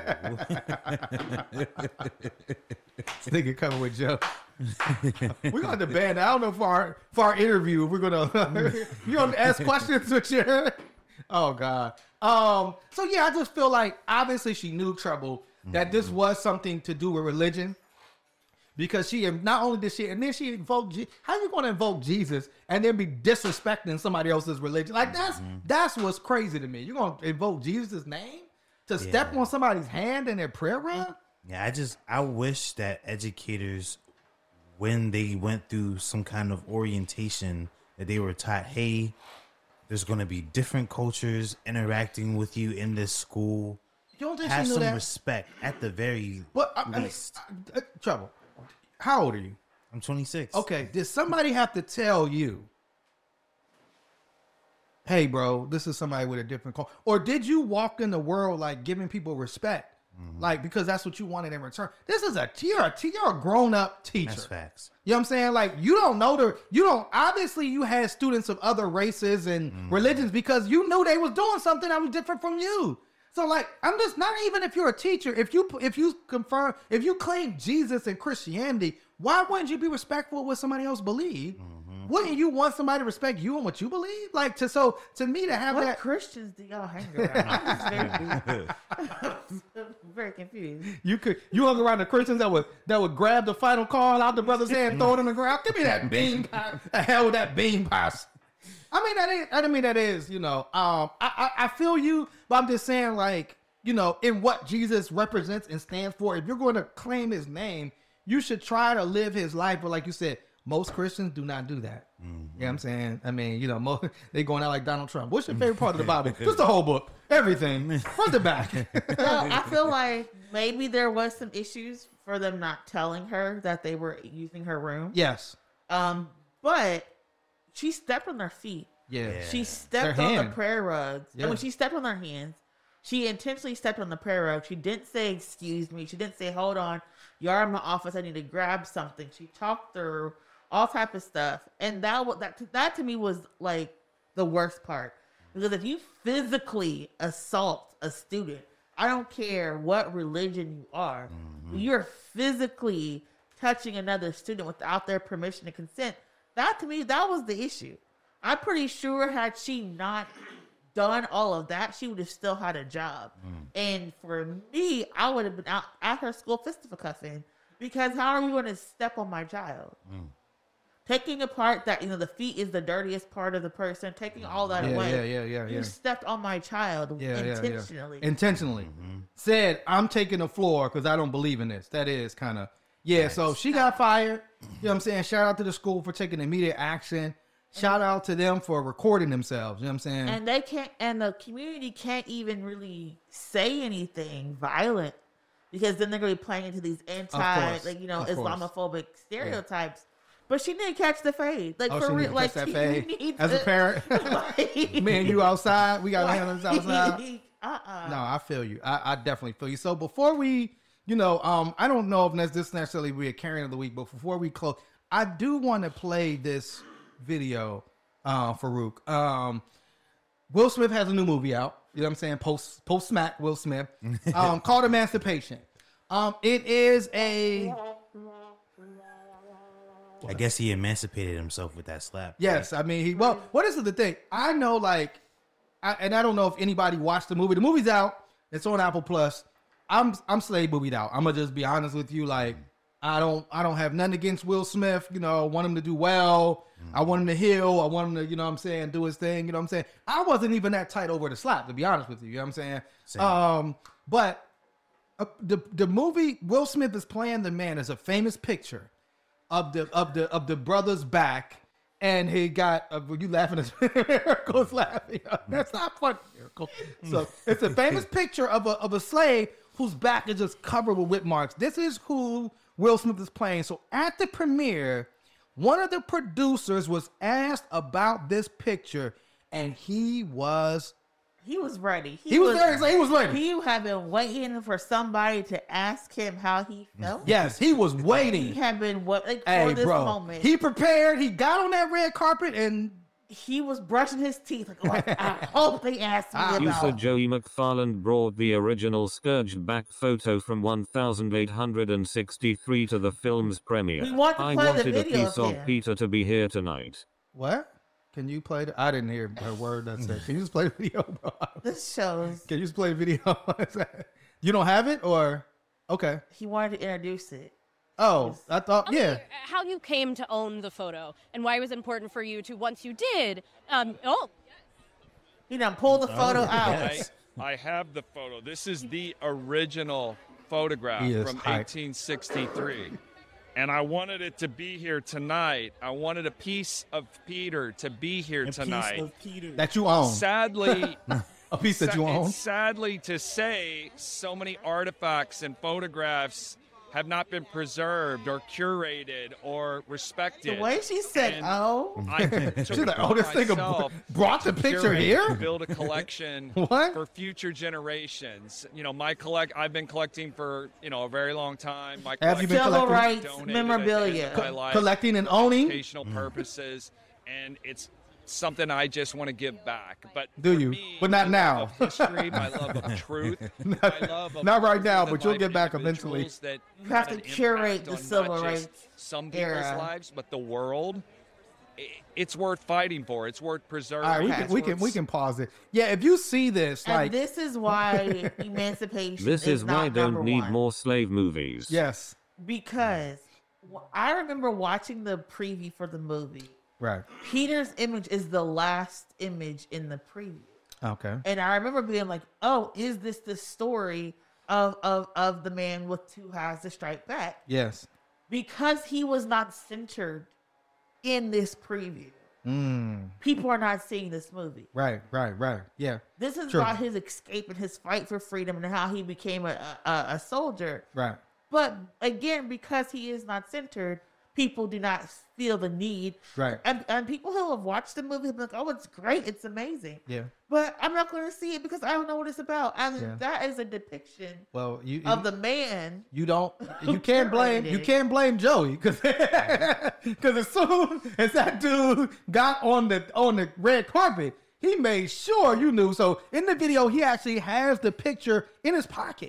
Nigga coming with Joe. We're going to ban. I don't know for our for our interview. We're gonna you gonna ask questions with your. Oh God. Um. So yeah, I just feel like obviously she knew trouble that this was something to do with religion. Because she not only did she and then she invoked Je- how you going to invoke Jesus and then be disrespecting somebody else's religion? Like that's that's what's crazy to me. You're gonna invoke Jesus' name to step Yeah. on somebody's hand in their prayer room? yeah. I just I wish that educators, when they went through some kind of orientation, that they were taught, hey, there's going to be different cultures interacting with you in this school. You don't think Have she knew some that? respect at the very But I, I mean, least. I- I- trouble. How old are you? I'm twenty-six. Okay, did somebody have to tell you hey, bro, this is somebody with a different call? Or did you walk in the world like giving people respect? Mm-hmm. Like, because that's what you wanted in return. This is a, you're a, you're a grown up teacher. That's facts. You know what I'm saying? Like, you don't know the, you don't, obviously you had students of other races and mm-hmm. religions because you knew they was doing something that was different from you. So like, I'm just, not even if you're a teacher, if you, if you confirm, if you claim Jesus and Christianity, why wouldn't you be respectful of what somebody else believe? Mm-hmm. Wouldn't you want somebody to respect you and what you believe? Like, to, so to me to have what that. Christians do y'all hang around? I'm just very, I'm very confused. You could, you hung around the Christians that would, that would grab the final call out the brother's hand and throw it on the ground. Give me that bean pie. The hell with that bean pie. I mean, that is, I mean, that is, you know, um, I, I, I feel you, but I'm just saying, like, you know, in what Jesus represents and stands for, if you're going to claim his name, you should try to live his life. But like you said, most Christians do not do that. Mm-hmm. You know what I'm saying? I mean, you know, most, they going out like Donald Trump. What's your favorite part of the Bible? Just the whole book. Everything. Front to back. Well, I feel like maybe there was some issues for them not telling her that they were using her room. Yes. Um, but she stepped on their feet. Yeah. She stepped on the prayer rugs. Yeah. And when she stepped on their hands, she intentionally stepped on the prayer rug. She didn't say, excuse me. She didn't say, hold on. You're in my office. I need to grab something. She talked through all type of stuff. And that, that, that to me was like the worst part. Because if you physically assault a student, I don't care what religion you are, mm-hmm. you're physically touching another student without their permission and consent. That to me, that was the issue. I'm pretty sure had she not done all of that, she would have still had a job. Mm. And for me, I would have been out at her school fisticuffing because how are you going to step on my child? Mm. Taking apart that, you know, the feet is the dirtiest part of the person, taking all that yeah, away. Yeah, yeah, yeah, You yeah. stepped on my child yeah, intentionally. Yeah, yeah. Intentionally. Mm-hmm. Said, I'm taking the floor because I don't believe in this. That is kind of, yeah, nice. So she got fired. You know what I'm saying? Shout out to the school for taking immediate action. Shout out to them for recording themselves. You know what I'm saying? And they can't, and the community can't even really say anything violent because then they're going to be playing into these anti, like, you know, Islamophobic stereotypes. Yeah. But she didn't catch the fade. Like, oh, for real, like, that she fade. needs As a parent, like, me and you outside, we got hands outside. Uh-uh. No, I feel you. I, I definitely feel you. So before we, you know, um, I don't know if this necessarily be a carrying of the week, but before we close, I do want to play this video, uh, Farouk. Um, Will Smith has a new movie out. You know what I'm saying? Post post smack Will Smith, um, called Emancipation. Um, it is a. I guess he emancipated himself with that slap. Yes, right? I mean he. Well, what is the thing? I know, like, I, and I don't know if anybody watched the movie. The movie's out. It's on Apple Plus. I'm I'm slave movied out. I'm gonna just be honest with you. Like, I don't I don't have nothing against Will Smith. You know, I want him to do well. Mm-hmm. I want him to heal. I want him to, you know what I'm saying, do his thing. You know what I'm saying? I wasn't even that tight over the slap, to be honest with you. You know what I'm saying? Same. Um, but uh, the the movie Will Smith is playing the man is a famous picture of the of the of the brother's back, and he got uh, you laughing as Miracle's laughing. That's not funny, Miracle. So it's a famous picture of a of a slave whose back is just covered with whip marks. This is who Will Smith is playing. So at the premiere, one of the producers was asked about this picture, and he was he was ready. He, he was, was very he was ready. He had been waiting for somebody to ask him how he felt. Yes, he was waiting. He had been what like, hey, for this bro, moment. He prepared. He got on that red carpet and he was brushing his teeth. Like, oh, I hope they asked me about. User Joey McFarland brought the original Scourged back photo from one thousand eight hundred sixty-three to the film's premiere. We want to I play wanted the a video piece of again. Peter to be here tonight. What? Can you play the? I didn't hear her word that said. Can you just play the video, bro? This shows. Can you just play the video? You don't have it, or okay? He wanted to introduce it. Oh, I thought, Tell yeah. me how you came to own the photo and why it was important for you to, once you did, um, oh. He done pulled the photo oh, out. Yes. I, I have the photo. This is the original photograph from hyped. eighteen sixty-three. And I wanted it to be here tonight. I wanted a piece of Peter to be here a tonight. Piece of Peter. That you own. Sadly, a piece that you own. Sadly to say, so many artifacts and photographs have not been preserved or curated or respected. The way she said, And "Oh," I took She's it like, "Oh, this thing myself brought the to picture curate, here?" Build a collection What? for future generations. You know, my collect. I've been collecting for you know a very long time. My Have you been civil collecting? rights donated at the end memorabilia. of my Co- life collecting and for owning? educational purposes, and it's something I just want to give back. But Do for you? me, But not my now. love of history, my love of truth, my love of Not right now, the but you'll life get back individuals eventually. That You have had to an curate impact the on civil not just rights some people's era. lives, but the world. I- It's worth fighting for. It's worth preserving. All right, we Okay. can we can we can pause it. Yeah, if you see this, And like, this is why emancipation This is not why number don't need one. more slave movies. yes, Because w- I remember watching the preview for the movie. right, Peter's image is the last image in the preview. okay, And I remember being like, oh, is this the story of, of, of the man with two halves to strike back? yes, Because he was not centered in this preview, mm, people are not seeing this movie. right, right, right, yeah, This is True. about his escape and his fight for freedom and how he became a, a, a soldier. right, But again, because he is not centered, people do not feel the need. right, And, and people who have watched the movie have been like, oh, it's great. It's amazing. yeah. But I'm not going to see it because I don't know what it's about. And Yeah. that is a depiction Well, you of you, the man. you don't who you can't blame curated you it. can't blame Joey because because as soon as that dude got on the on the red carpet, he made sure you knew. So in the video, he actually has the picture in his pocket.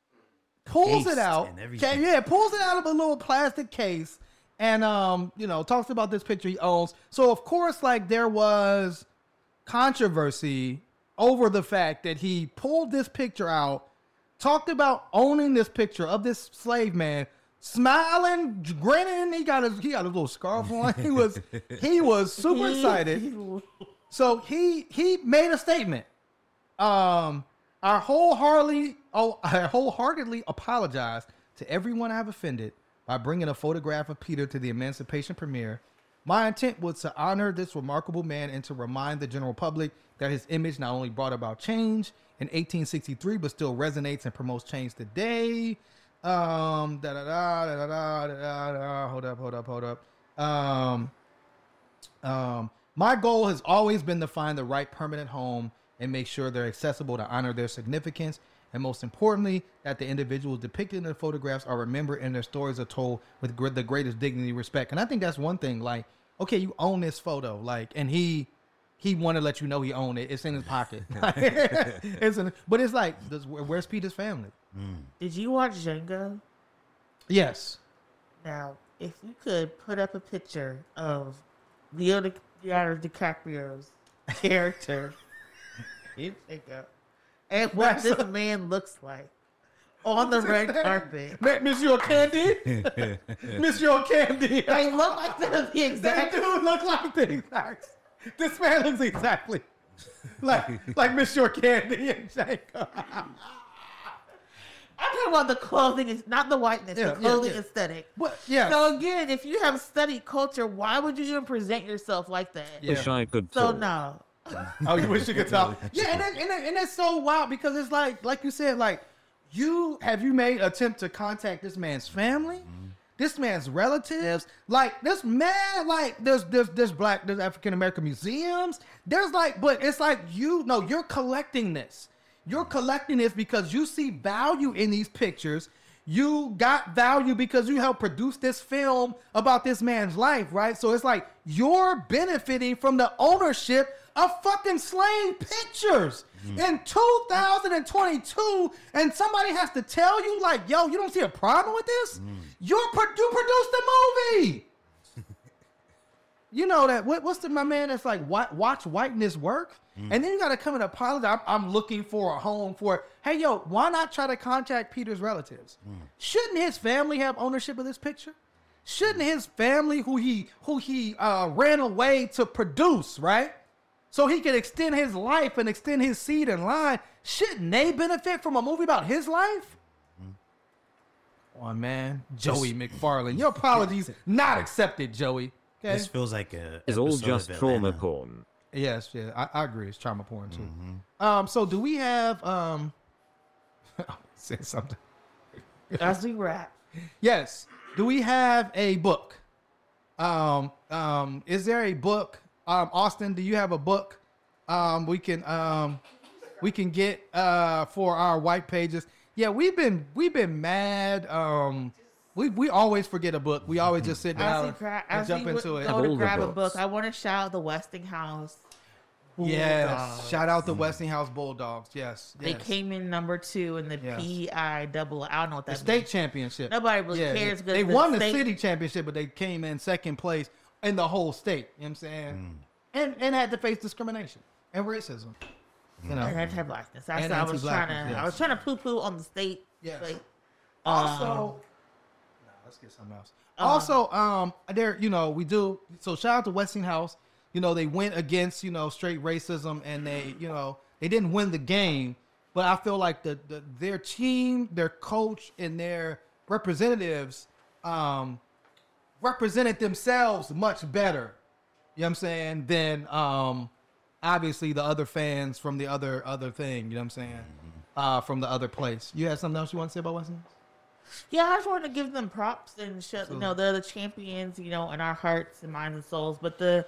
Pulls Case it out. and everything. Okay, yeah, pulls it out of a little plastic case and um, you know, talks about this picture he owns. So of course, like there was controversy over the fact that he pulled this picture out, talked about owning this picture of this slave man, smiling, grinning. He got his he got a little scarf on. He was he was super excited. So he he made a statement. Um, I wholeheartedly oh I wholeheartedly apologize to everyone I've offended by bringing a photograph of Peter to the Emancipation premiere. My intent was to honor this remarkable man and to remind the general public that his image not only brought about change in eighteen sixty-three, but still resonates and promotes change today. Um, da da da da da da da da. Hold up, hold up, hold up. Um, um, my goal has always been to find the right permanent home and make sure they're accessible to honor their significance. And most importantly, that the individuals depicted in the photographs are remembered and their stories are told with gr- the greatest dignity and respect. And I think that's one thing. Like, okay, you own this photo, like, and he he wanted to let you know he owned it. It's in his pocket. it's in, but it's like, does, where's Peter's family? Did you watch Django? Yes. Now, if you could put up a picture of Leonardo DiCaprio's character in Django and what this man looks like on the red carpet. Monsieur Candy? Monsieur Candy. They look like the the exact. That dude look like the exact. This man looks exactly like like Monsieur Candy and Django. I'm talking about the clothing, is not the whiteness, Yeah, the clothing yeah, yeah. aesthetic. What? Yeah. So again, if you have studied culture, why would you even present yourself like that? Wish I could So talk. no. Oh, you wish you could talk. Yeah, and, that, and, that, and that's so wild because it's like, like you said, like you have you made an attempt to contact this man's family, this man's relatives, like this man, like there's there's there's black, there's African American museums, there's like, but it's like you know you're collecting this, you're collecting this because you see value in these pictures. You got value because you helped produce this film about this man's life, right? So it's like you're benefiting from the ownership of fucking slave pictures in two thousand twenty-two, and somebody has to tell you, like, yo, you don't see a problem with this? You're pro- you produced the movie. You know that what, what's the my man that's like what, watch whiteness work, and then you got to come and apologize. I'm, I'm looking for a home for it. Hey, yo, why not try to contact Peter's relatives? Shouldn't his family have ownership of this picture? Shouldn't his family, who he who he uh, ran away to produce, right? So he could extend his life and extend his seed in line. Shouldn't they benefit from a movie about his life? Oh man, Joey McFarlane, your apologies not accepted, Joey. Okay. This feels like a. It's all episode just of trauma Atlanta. porn. Yes, yeah, I, I agree. It's trauma porn too. Um, so do we have um? Say something. As we wrap, Yes. Do we have a book? Um, um, is there a book? Um, Austin, do you have a book? Um, we can um, we can get uh for our white pages. Yeah, we've been we've been mad. Um, we we always forget a book. We always just sit down As we gra- and as jump we into would it. Go to grab a book. I want to shout out the Westinghouse. Yes, Bulldogs. shout out the Westinghouse Bulldogs. Yes, They yes. came in number two in the Yes. P I double. I don't know what The that state means. championship. Nobody really Yeah, cares. They, because they the won the state- city championship, but they came in second place in the whole state. You know what I'm saying? And and had to face discrimination and racism. You know, and anti-blackness. That's And what I was trying to. anti-blackness, I was yes. trying to poo-poo on the state. Yes. Like, Also, um, nah, let's get something else. Um, Also, um, there, you know, we do. So shout out to Westinghouse. You know, they went against, you know, straight racism, and they, you know, they didn't win the game. But I feel like the, the their team, their coach, and their representatives, um, represented themselves much better. You know what I'm saying? Than um, obviously the other fans from the other other thing. You know what I'm saying? Uh, from the other place. You had something else you want to say about Westinghouse? yeah, I just wanted to give them props and show. You Absolutely. know, they're the champions. You know, in our hearts and minds and souls. But the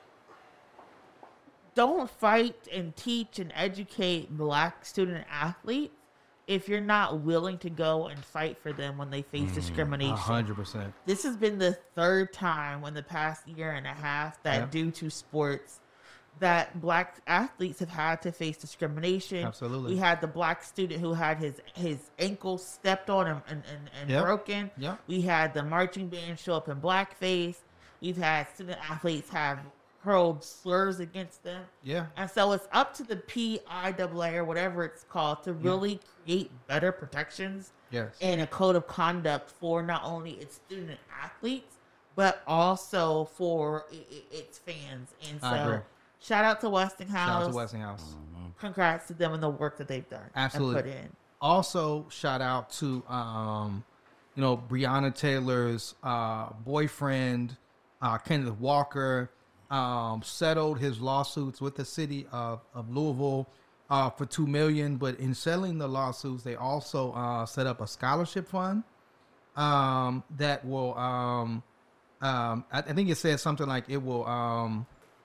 don't fight and teach and educate black student athletes if you're not willing to go and fight for them when they face discrimination. A hundred percent. This has been the third time in the past year and a half that Yep. due to sports that black athletes have had to face discrimination. Absolutely. We had the black student who had his, his ankle stepped on and, and, and, and Yep. broken. Yep. We had the marching band show up in blackface. We've had student athletes have hurled slurs against them. Yeah. And so it's up to the P I A A or whatever it's called to really create better protections Yes. and a code of conduct for not only its student athletes, but also for i- i- its fans. And I agree. so shout out to Westinghouse. Shout out to Westinghouse. Congrats to them and the work that they've done. Absolutely. And put in. Also, shout out to um, you know, Breonna Taylor's uh, boyfriend, uh, Kenneth Walker, um, settled his lawsuits with the city of, of Louisville uh, for two million dollars. But in settling the lawsuits, they also uh, set up a scholarship fund um, that will, um, um, I, I think it says something like it will, um,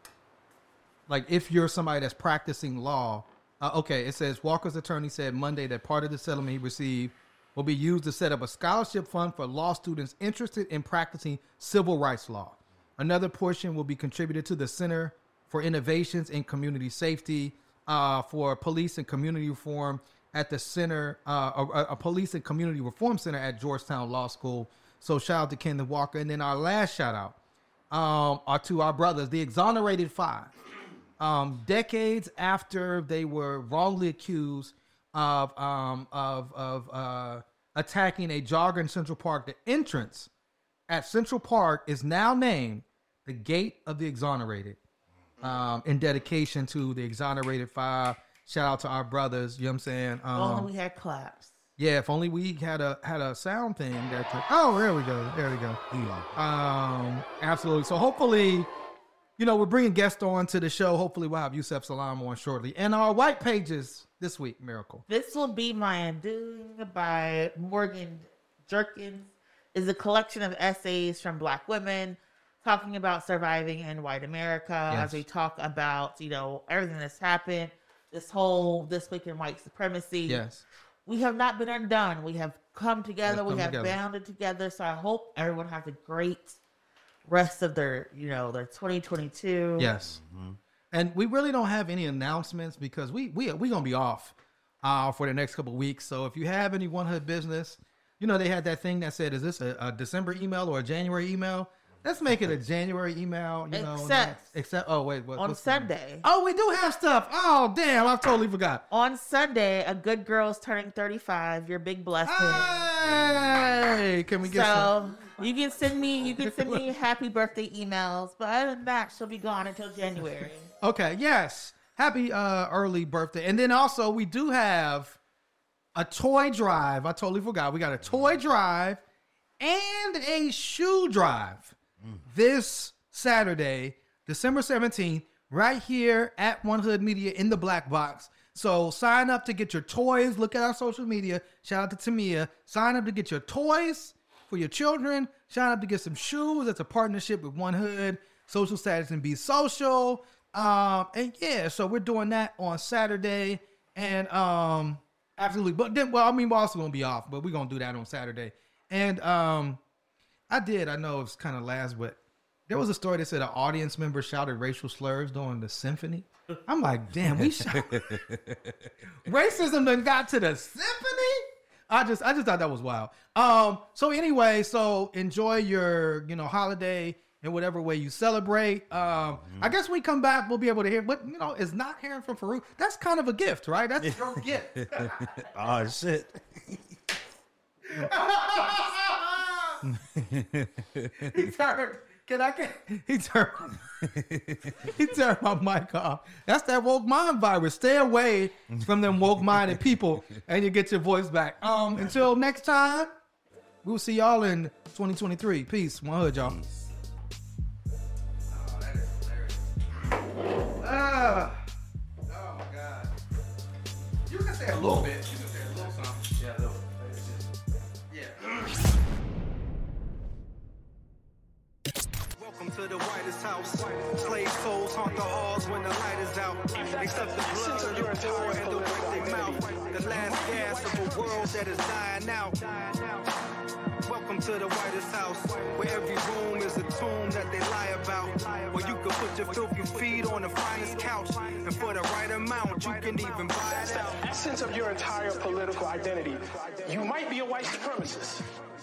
like if you're somebody that's practicing law. Uh, okay, it says Walker's attorney said Monday that part of the settlement he received will be used to set up a scholarship fund for law students interested in practicing civil rights law. Another portion will be contributed to the Center for Innovations in Community Safety uh, for Police and Community Reform at the Center, uh, a, a Police and Community Reform Center at Georgetown Law School. So shout out to Kenneth Walker. And then our last shout out um, are to our brothers, the Exonerated Five. Um, decades after they were wrongly accused of um, of of uh, attacking a jogger in Central Park, the entrance at Central Park is now named the Gate of the Exonerated, um, in dedication to the Exonerated Five. Shout out to our brothers. You know what I'm saying? Um, Only we had claps. yeah, if only we had a had a sound thing that could, oh, there we go. There we go. Um, absolutely. So hopefully, you know, we're bringing guests on to the show. Hopefully we'll have Yusef Salam on shortly. And our white pages this week, Miracle. This will be my undoing by Morgan Jerkins. Is a collection of essays from Black women talking about surviving in white America Yes. as we talk about, you know, everything that's happened, this whole This Week in White Supremacy. Yes. We have not been undone. We have come together. We've we come have together. bounded together. So I hope everyone has a great rest of their, you know, their twenty twenty-two. Yes. And we really don't have any announcements because we we we gonna be off uh, for the next couple of weeks. So if you have any One Hood business, you know they had that thing that said, "Is this a, a December email or a January email?" Let's make it a January email. You know, Except- except oh wait, what, On what's the- Sunday. Oh, we do have stuff. Oh damn, I totally forgot. On Sunday, a good girl's turning thirty-five. Your big blessing. Hey, can we get so some? you can send me you can send me happy birthday emails, but other than that, she'll be gone until January. Okay, yes. Happy uh, early birthday. And then also we do have a toy drive. I totally forgot. We got a toy drive and a shoe drive this Saturday, December seventeenth, right here at One Hood Media in the Black Box. So sign up to get your toys. Look at our social media. Shout out to Tamia. Sign up to get your toys for your children. Shout out to get some shoes. That's a partnership with One Hood, Social Status and Be Social. Um, and yeah, so we're doing that on Saturday. And um, absolutely. But then, well, I mean, we're also going to be off, but we're going to do that on Saturday. And um, I did. I know it's kind of last, but there was a story that said an audience member shouted racial slurs during the symphony. I'm like, damn, we shout- racism done got to the symphony. I just, I just thought that was wild. Um, so anyway, so enjoy your, you know, holiday in whatever way you celebrate. Um, mm-hmm. I guess when we come back, we'll be able to hear. But you know, is not hearing from Farouk. That's kind of a gift, right? That's your gift. Oh shit. he turned. Can I get? He turned. he turned my mic off. That's that woke mind virus. Stay away from them woke minded people, and you get your voice back. Um, until next time, we'll see y'all in twenty twenty-three. Peace. One Hood, y'all. Ah. Oh my God. You can say a little bit. You can say a little something. Yeah, a little. Yeah. Welcome to the whitest house. Slave souls haunt the halls when the light is out. Except the blood of your poor and the way they mouth. The last gas of a world that is dying out. Welcome to the whitest house, where every room is a tomb that they lie about. Where you can put your filthy feet on the finest couch, and for the right amount, you can even buy it out. That's the essence of your entire political identity. You might be a white supremacist.